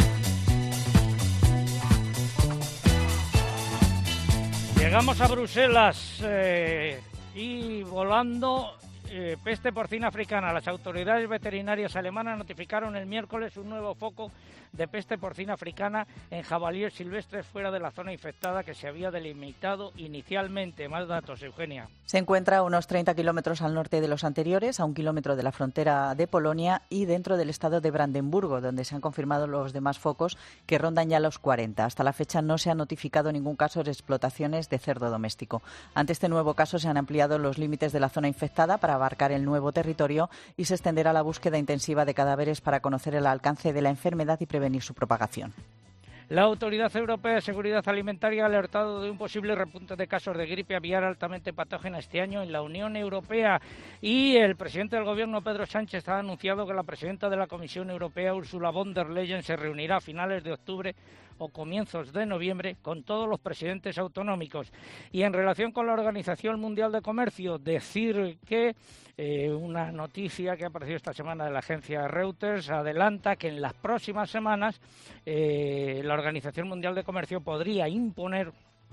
Llegamos a Bruselas eh, y volando eh, peste porcina africana. Las autoridades veterinarias alemanas notificaron el miércoles un nuevo foco de peste porcina africana en jabalíes silvestres fuera de la zona infectada que se había delimitado inicialmente. Más datos, Eugenia. Se encuentra a unos treinta kilómetros al norte de los anteriores, a un kilómetro de la frontera de Polonia y dentro del estado de Brandenburgo, donde se han confirmado los demás focos que rondan ya los cuarenta. Hasta la fecha no se ha notificado ningún caso de explotaciones de cerdo doméstico. Ante este nuevo caso se han ampliado los límites de la zona infectada para abarcar el nuevo territorio y se extenderá la búsqueda intensiva de cadáveres para conocer el alcance de la enfermedad y prevenir su propagación. La Autoridad Europea de Seguridad Alimentaria ha alertado de un posible repunte de casos de gripe aviar altamente patógena este año en la Unión Europea y el presidente del Gobierno, Pedro Sánchez, ha anunciado que la presidenta de la Comisión Europea, Ursula von der Leyen, se reunirá a finales de octubre o comienzos de noviembre con todos los presidentes autonómicos. Y en relación con la Organización Mundial de Comercio, decir que eh, una noticia que ha aparecido esta semana de la agencia Reuters adelanta que en las próximas semanas eh, la Organización Mundial de Comercio podría imponer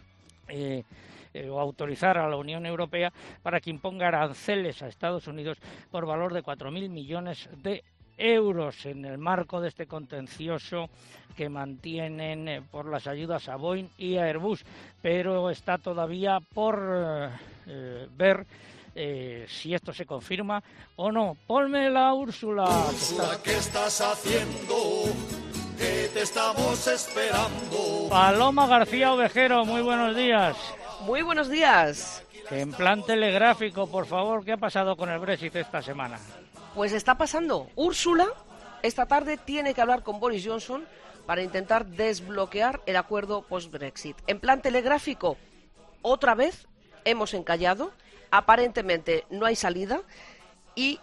eh, eh, o autorizar a la Unión Europea para que imponga aranceles a Estados Unidos por valor de cuatro mil millones de euros en el marco de este contencioso que mantienen eh, por las ayudas a Boeing y a Airbus, pero está todavía por eh, ver eh, si esto se confirma o no. Ponme la Úrsula. Úrsula, ¿qué estás haciendo? Que te estamos esperando. Paloma García Ovejero, muy buenos días. Muy buenos días. En plan telegráfico, por favor, ¿qué ha pasado con el Brexit esta semana? Pues está pasando. Úrsula esta tarde tiene que hablar con Boris Johnson para intentar desbloquear el acuerdo post-Brexit. En plan telegráfico, otra vez hemos encallado, aparentemente no hay salida y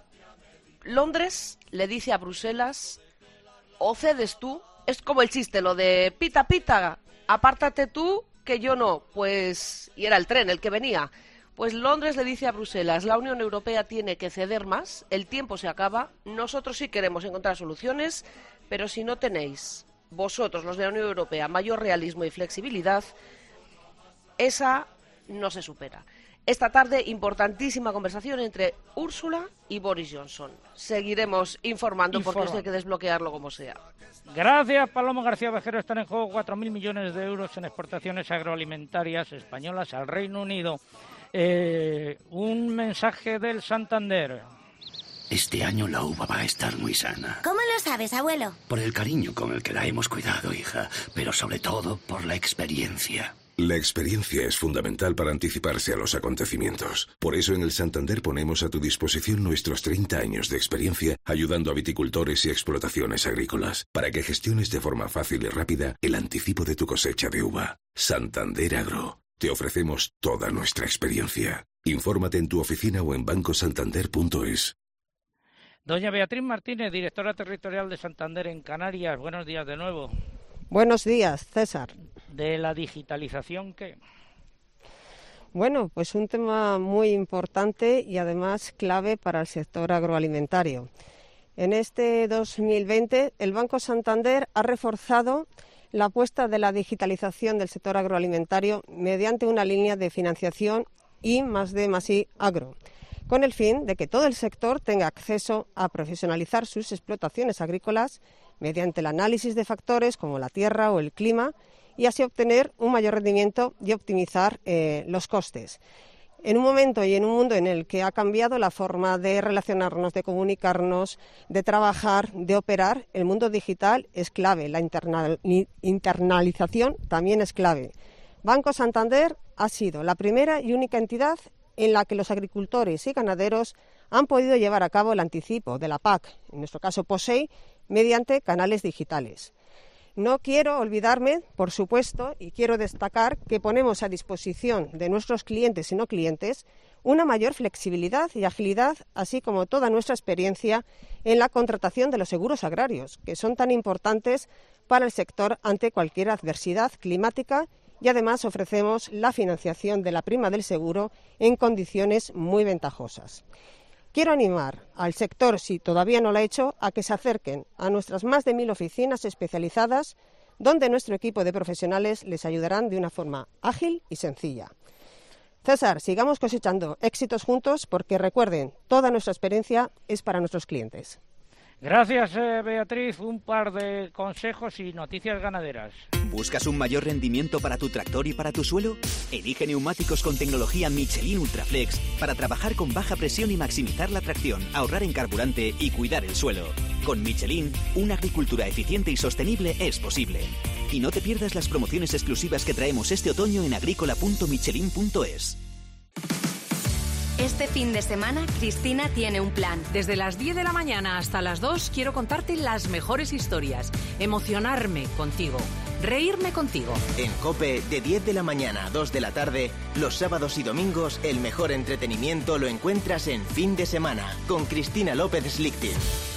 Londres le dice a Bruselas: o cedes tú, es como el chiste, lo de pita pita, apártate tú que yo no, pues, y era el tren el que venía. Pues Londres le dice a Bruselas: la Unión Europea tiene que ceder más, el tiempo se acaba, nosotros sí queremos encontrar soluciones, pero si no tenéis vosotros, los de la Unión Europea, mayor realismo y flexibilidad, esa no se supera. Esta tarde, importantísima conversación entre Úrsula y Boris Johnson. Seguiremos informando Informa. porque esto hay que desbloquearlo como sea. Gracias, Paloma García Ovejero. Están en juego cuatro mil millones de euros en exportaciones agroalimentarias españolas al Reino Unido. Eh, un mensaje del Santander. Este año la uva va a estar muy sana. ¿Cómo lo sabes, abuelo? Por el cariño con el que la hemos cuidado, hija, pero sobre todo por la experiencia. La experiencia es fundamental para anticiparse a los acontecimientos. Por eso en el Santander ponemos a tu disposición nuestros treinta años de experiencia ayudando a viticultores y explotaciones agrícolas para que gestiones de forma fácil y rápida el anticipo de tu cosecha de uva. Santander Agro. Te ofrecemos toda nuestra experiencia. Infórmate en tu oficina o en banco santander punto es. Doña Beatriz Martínez, directora territorial de Santander en Canarias. Buenos días de nuevo. Buenos días, César. ¿De la digitalización qué? Bueno, pues un tema muy importante y además clave para el sector agroalimentario. En este dos mil veinte, el Banco Santander ha reforzado la apuesta de la digitalización del sector agroalimentario mediante una línea de financiación I más D más I Agro, con el fin de que todo el sector tenga acceso a profesionalizar sus explotaciones agrícolas mediante el análisis de factores como la tierra o el clima, y así obtener un mayor rendimiento y optimizar eh, los costes. En un momento y en un mundo en el que ha cambiado la forma de relacionarnos, de comunicarnos, de trabajar, de operar, el mundo digital es clave, la internal, internalización también es clave. Banco Santander ha sido la primera y única entidad en la que los agricultores y ganaderos han podido llevar a cabo el anticipo de la P A C, en nuestro caso POSEI, mediante canales digitales. No quiero olvidarme, por supuesto, y quiero destacar que ponemos a disposición de nuestros clientes y no clientes una mayor flexibilidad y agilidad, así como toda nuestra experiencia en la contratación de los seguros agrarios, que son tan importantes para el sector ante cualquier adversidad climática, y además ofrecemos la financiación de la prima del seguro en condiciones muy ventajosas. Quiero animar al sector, si todavía no lo ha hecho, a que se acerquen a nuestras más de mil oficinas especializadas, donde nuestro equipo de profesionales les ayudarán de una forma ágil y sencilla. César, sigamos cosechando éxitos juntos porque recuerden, toda nuestra experiencia es para nuestros clientes. Gracias, eh, Beatriz. Un par de consejos y noticias ganaderas. ¿Buscas un mayor rendimiento para tu tractor y para tu suelo? Elige neumáticos con tecnología Michelin Ultraflex para trabajar con baja presión y maximizar la tracción, ahorrar en carburante y cuidar el suelo. Con Michelin, una agricultura eficiente y sostenible es posible. Y no te pierdas las promociones exclusivas que traemos este otoño en agrícola punto michelin punto es. Este fin de semana, Cristina tiene un plan. Desde las diez de la mañana hasta las dos quiero contarte las mejores historias, emocionarme contigo, reírme contigo. En COPE, de diez de la mañana a dos de la tarde, los sábados y domingos, el mejor entretenimiento lo encuentras en Fin de Semana, con Cristina López Slichting.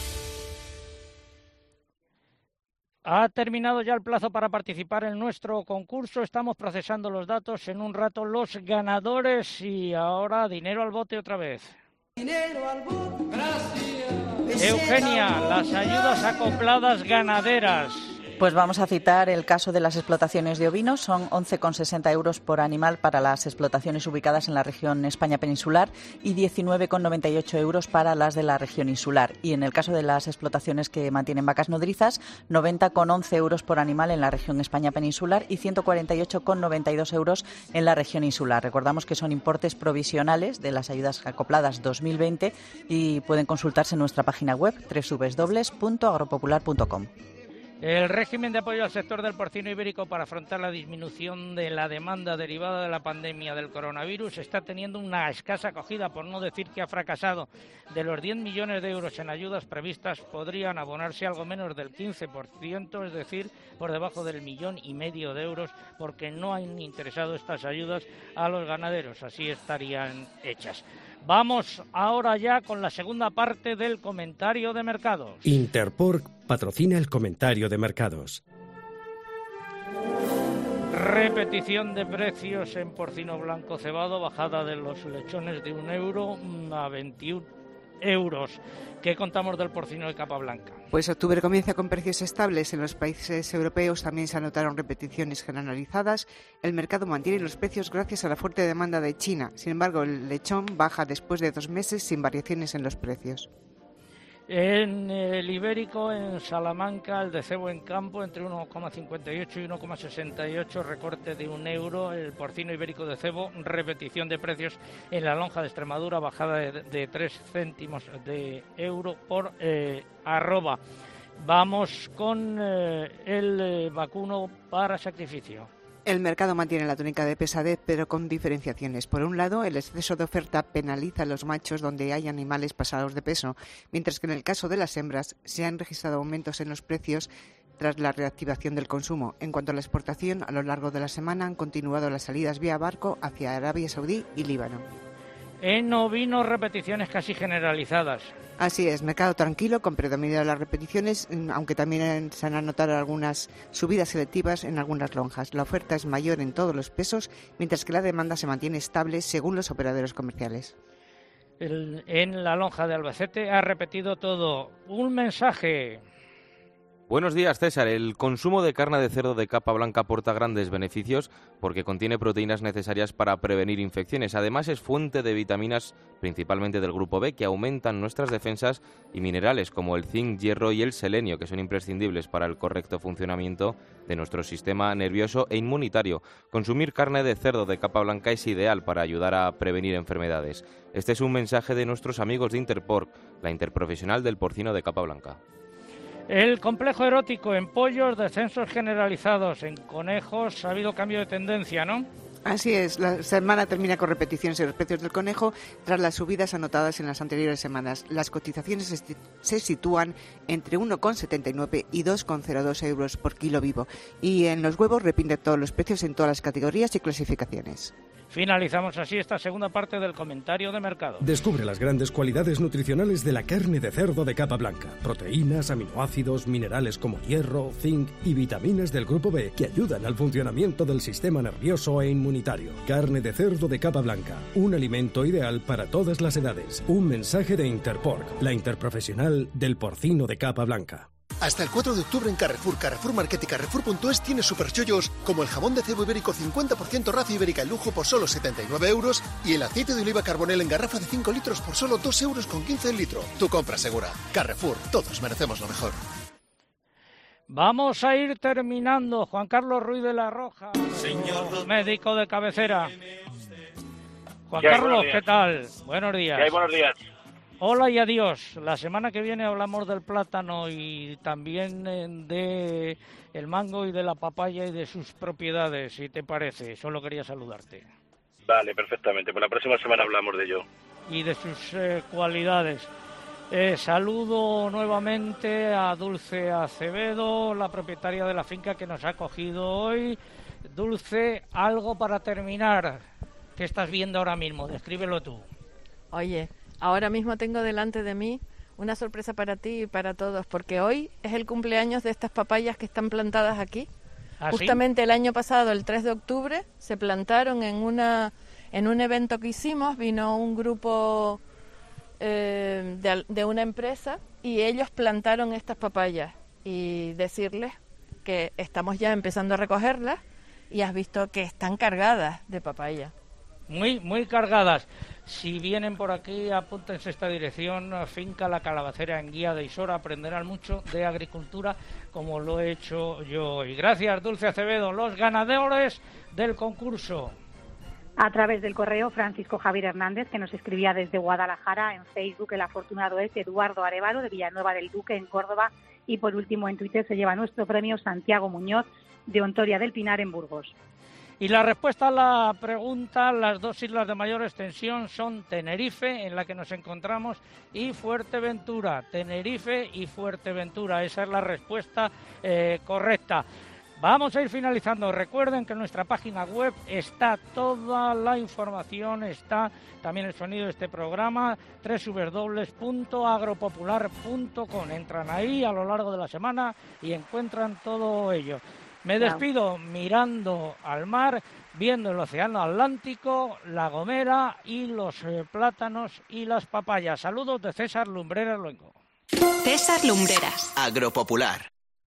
Ha terminado ya el plazo para participar en nuestro concurso. Estamos procesando los datos. En un rato los ganadores y ahora dinero al bote otra vez. Dinero al bote. Gracias. Eugenia, las ayudas acopladas ganaderas. Pues vamos a citar el caso de las explotaciones de ovinos. Son once coma sesenta euros por animal para las explotaciones ubicadas en la región España peninsular y diecinueve coma noventa y ocho euros para las de la región insular. Y en el caso de las explotaciones que mantienen vacas nodrizas, noventa coma once euros por animal en la región España peninsular y ciento cuarenta y ocho coma noventa y dos euros en la región insular. Recordamos que son importes provisionales de las ayudas acopladas dos mil veinte y pueden consultarse en nuestra página web doble u doble u doble u punto agropopular punto com. El régimen de apoyo al sector del porcino ibérico para afrontar la disminución de la demanda derivada de la pandemia del coronavirus está teniendo una escasa acogida, por no decir que ha fracasado. De los diez millones de euros en ayudas previstas, podrían abonarse algo menos del quince por ciento, es decir, por debajo del millón y medio de euros, porque no han interesado estas ayudas a los ganaderos, así estarían hechas. Vamos ahora ya con la segunda parte del comentario de mercados. Interpork patrocina el comentario de mercados. Repetición de precios en porcino blanco cebado, bajada de los lechones de un euro a veintiún euros. ¿Qué contamos del porcino de capa blanca? Pues octubre comienza con precios estables. En los países europeos también se anotaron repeticiones generalizadas. El mercado mantiene los precios gracias a la fuerte demanda de China. Sin embargo, el lechón baja después de dos meses sin variaciones en los precios. En el ibérico, en Salamanca, el de cebo en campo entre uno coma cincuenta y ocho y uno coma sesenta y ocho, recorte de un euro. El porcino ibérico de cebo, repetición de precios en la lonja de Extremadura, bajada de, de tres céntimos de euro por eh, arroba. Vamos con eh, el eh, vacuno para sacrificio. El mercado mantiene la tónica de pesadez, pero con diferenciaciones. Por un lado, el exceso de oferta penaliza a los machos donde hay animales pasados de peso, mientras que en el caso de las hembras se han registrado aumentos en los precios tras la reactivación del consumo. En cuanto a la exportación, a lo largo de la semana han continuado las salidas vía barco hacia Arabia Saudí y Líbano. En ovino, repeticiones casi generalizadas. Así es, mercado tranquilo con predominio de las repeticiones, aunque también se han anotado algunas subidas selectivas en algunas lonjas. La oferta es mayor en todos los pesos, mientras que la demanda se mantiene estable según los operadores comerciales. El, en la lonja de Albacete ha repetido todo. Un mensaje. Buenos días, César. El consumo de carne de cerdo de capa blanca aporta grandes beneficios porque contiene proteínas necesarias para prevenir infecciones. Además, es fuente de vitaminas, principalmente del grupo B, que aumentan nuestras defensas, y minerales como el zinc, hierro y el selenio, que son imprescindibles para el correcto funcionamiento de nuestro sistema nervioso e inmunitario. Consumir carne de cerdo de capa blanca es ideal para ayudar a prevenir enfermedades. Este es un mensaje de nuestros amigos de Interporc, la interprofesional del porcino de capa blanca. El complejo erótico en pollos, descensos generalizados. En conejos ha habido cambio de tendencia, ¿no? Así es, la semana termina con repeticiones en los precios del conejo tras las subidas anotadas en las anteriores semanas. Las cotizaciones se sitúan entre uno coma setenta y nueve y dos coma cero dos euros por kilo vivo. Y en los huevos repiten todos los precios en todas las categorías y clasificaciones. Finalizamos así esta segunda parte del comentario de mercado. Descubre las grandes cualidades nutricionales de la carne de cerdo de capa blanca. Proteínas, aminoácidos, minerales como hierro, zinc y vitaminas del grupo B que ayudan al funcionamiento del sistema nervioso e inmunitario. Carne de cerdo de capa blanca, un alimento ideal para todas las edades. Un mensaje de Interporc, la interprofesional del porcino de capa blanca. Hasta el cuatro de octubre en Carrefour, Carrefour Market y Carrefour punto es tienes superchollos como el jamón de cebo ibérico cincuenta por ciento raza ibérica en lujo por solo setenta y nueve euros y el aceite de oliva Carbonell en garrafa de cinco litros por solo dos euros con quince el litro. Tu compra segura. Carrefour, todos merecemos lo mejor. Vamos a ir terminando. Juan Carlos Ruiz de la Roja, señor médico de cabecera. Juan ¿Qué hay? Carlos, ¿qué tal? Buenos días. ¿Qué hay? Buenos días. Hola y adiós. La semana que viene hablamos del plátano y también de el mango y de la papaya y de sus propiedades, si te parece. Solo quería saludarte. Vale, perfectamente. Pues la próxima semana hablamos de ello. Y de sus eh, cualidades. Eh, saludo nuevamente a Dulce Acevedo, la propietaria de la finca que nos ha acogido hoy. Dulce, algo para terminar. ¿Qué estás viendo ahora mismo? Descríbelo tú. Oye, ahora mismo tengo delante de mí una sorpresa para ti y para todos, porque hoy es el cumpleaños de estas papayas que están plantadas aquí. ¿Ah, sí? Justamente el año pasado, el tres de octubre, se plantaron en una en un evento que hicimos, vino un grupo eh, de, de una empresa y ellos plantaron estas papayas. Y decirles que estamos ya empezando a recogerlas y has visto que están cargadas de papaya. Muy, muy cargadas. Si vienen por aquí, apúntense esta dirección, Finca La Calabacera en Guía de Isora, aprenderán mucho de agricultura como lo he hecho yo hoy. Gracias, Dulce Acevedo. Los ganadores del concurso. A través del correo, Francisco Javier Hernández, que nos escribía desde Guadalajara. En Facebook, el afortunado es Eduardo Arévalo, de Villanueva del Duque, en Córdoba. Y por último, en Twitter se lleva nuestro premio Santiago Muñoz, de Ontoria del Pinar, en Burgos. Y la respuesta a la pregunta, las dos islas de mayor extensión son Tenerife, en la que nos encontramos, y Fuerteventura. Tenerife y Fuerteventura, esa es la respuesta eh, correcta. Vamos a ir finalizando. Recuerden que en nuestra página web está toda la información, está también el sonido de este programa, doble u doble u doble u punto agropopular punto com. Entran ahí a lo largo de la semana y encuentran todo ello. Me despido mirando al mar, viendo el océano Atlántico, La Gomera y los eh, plátanos y las papayas. Saludos de César Lumbreras Luengo. César Lumbreras. Agropopular.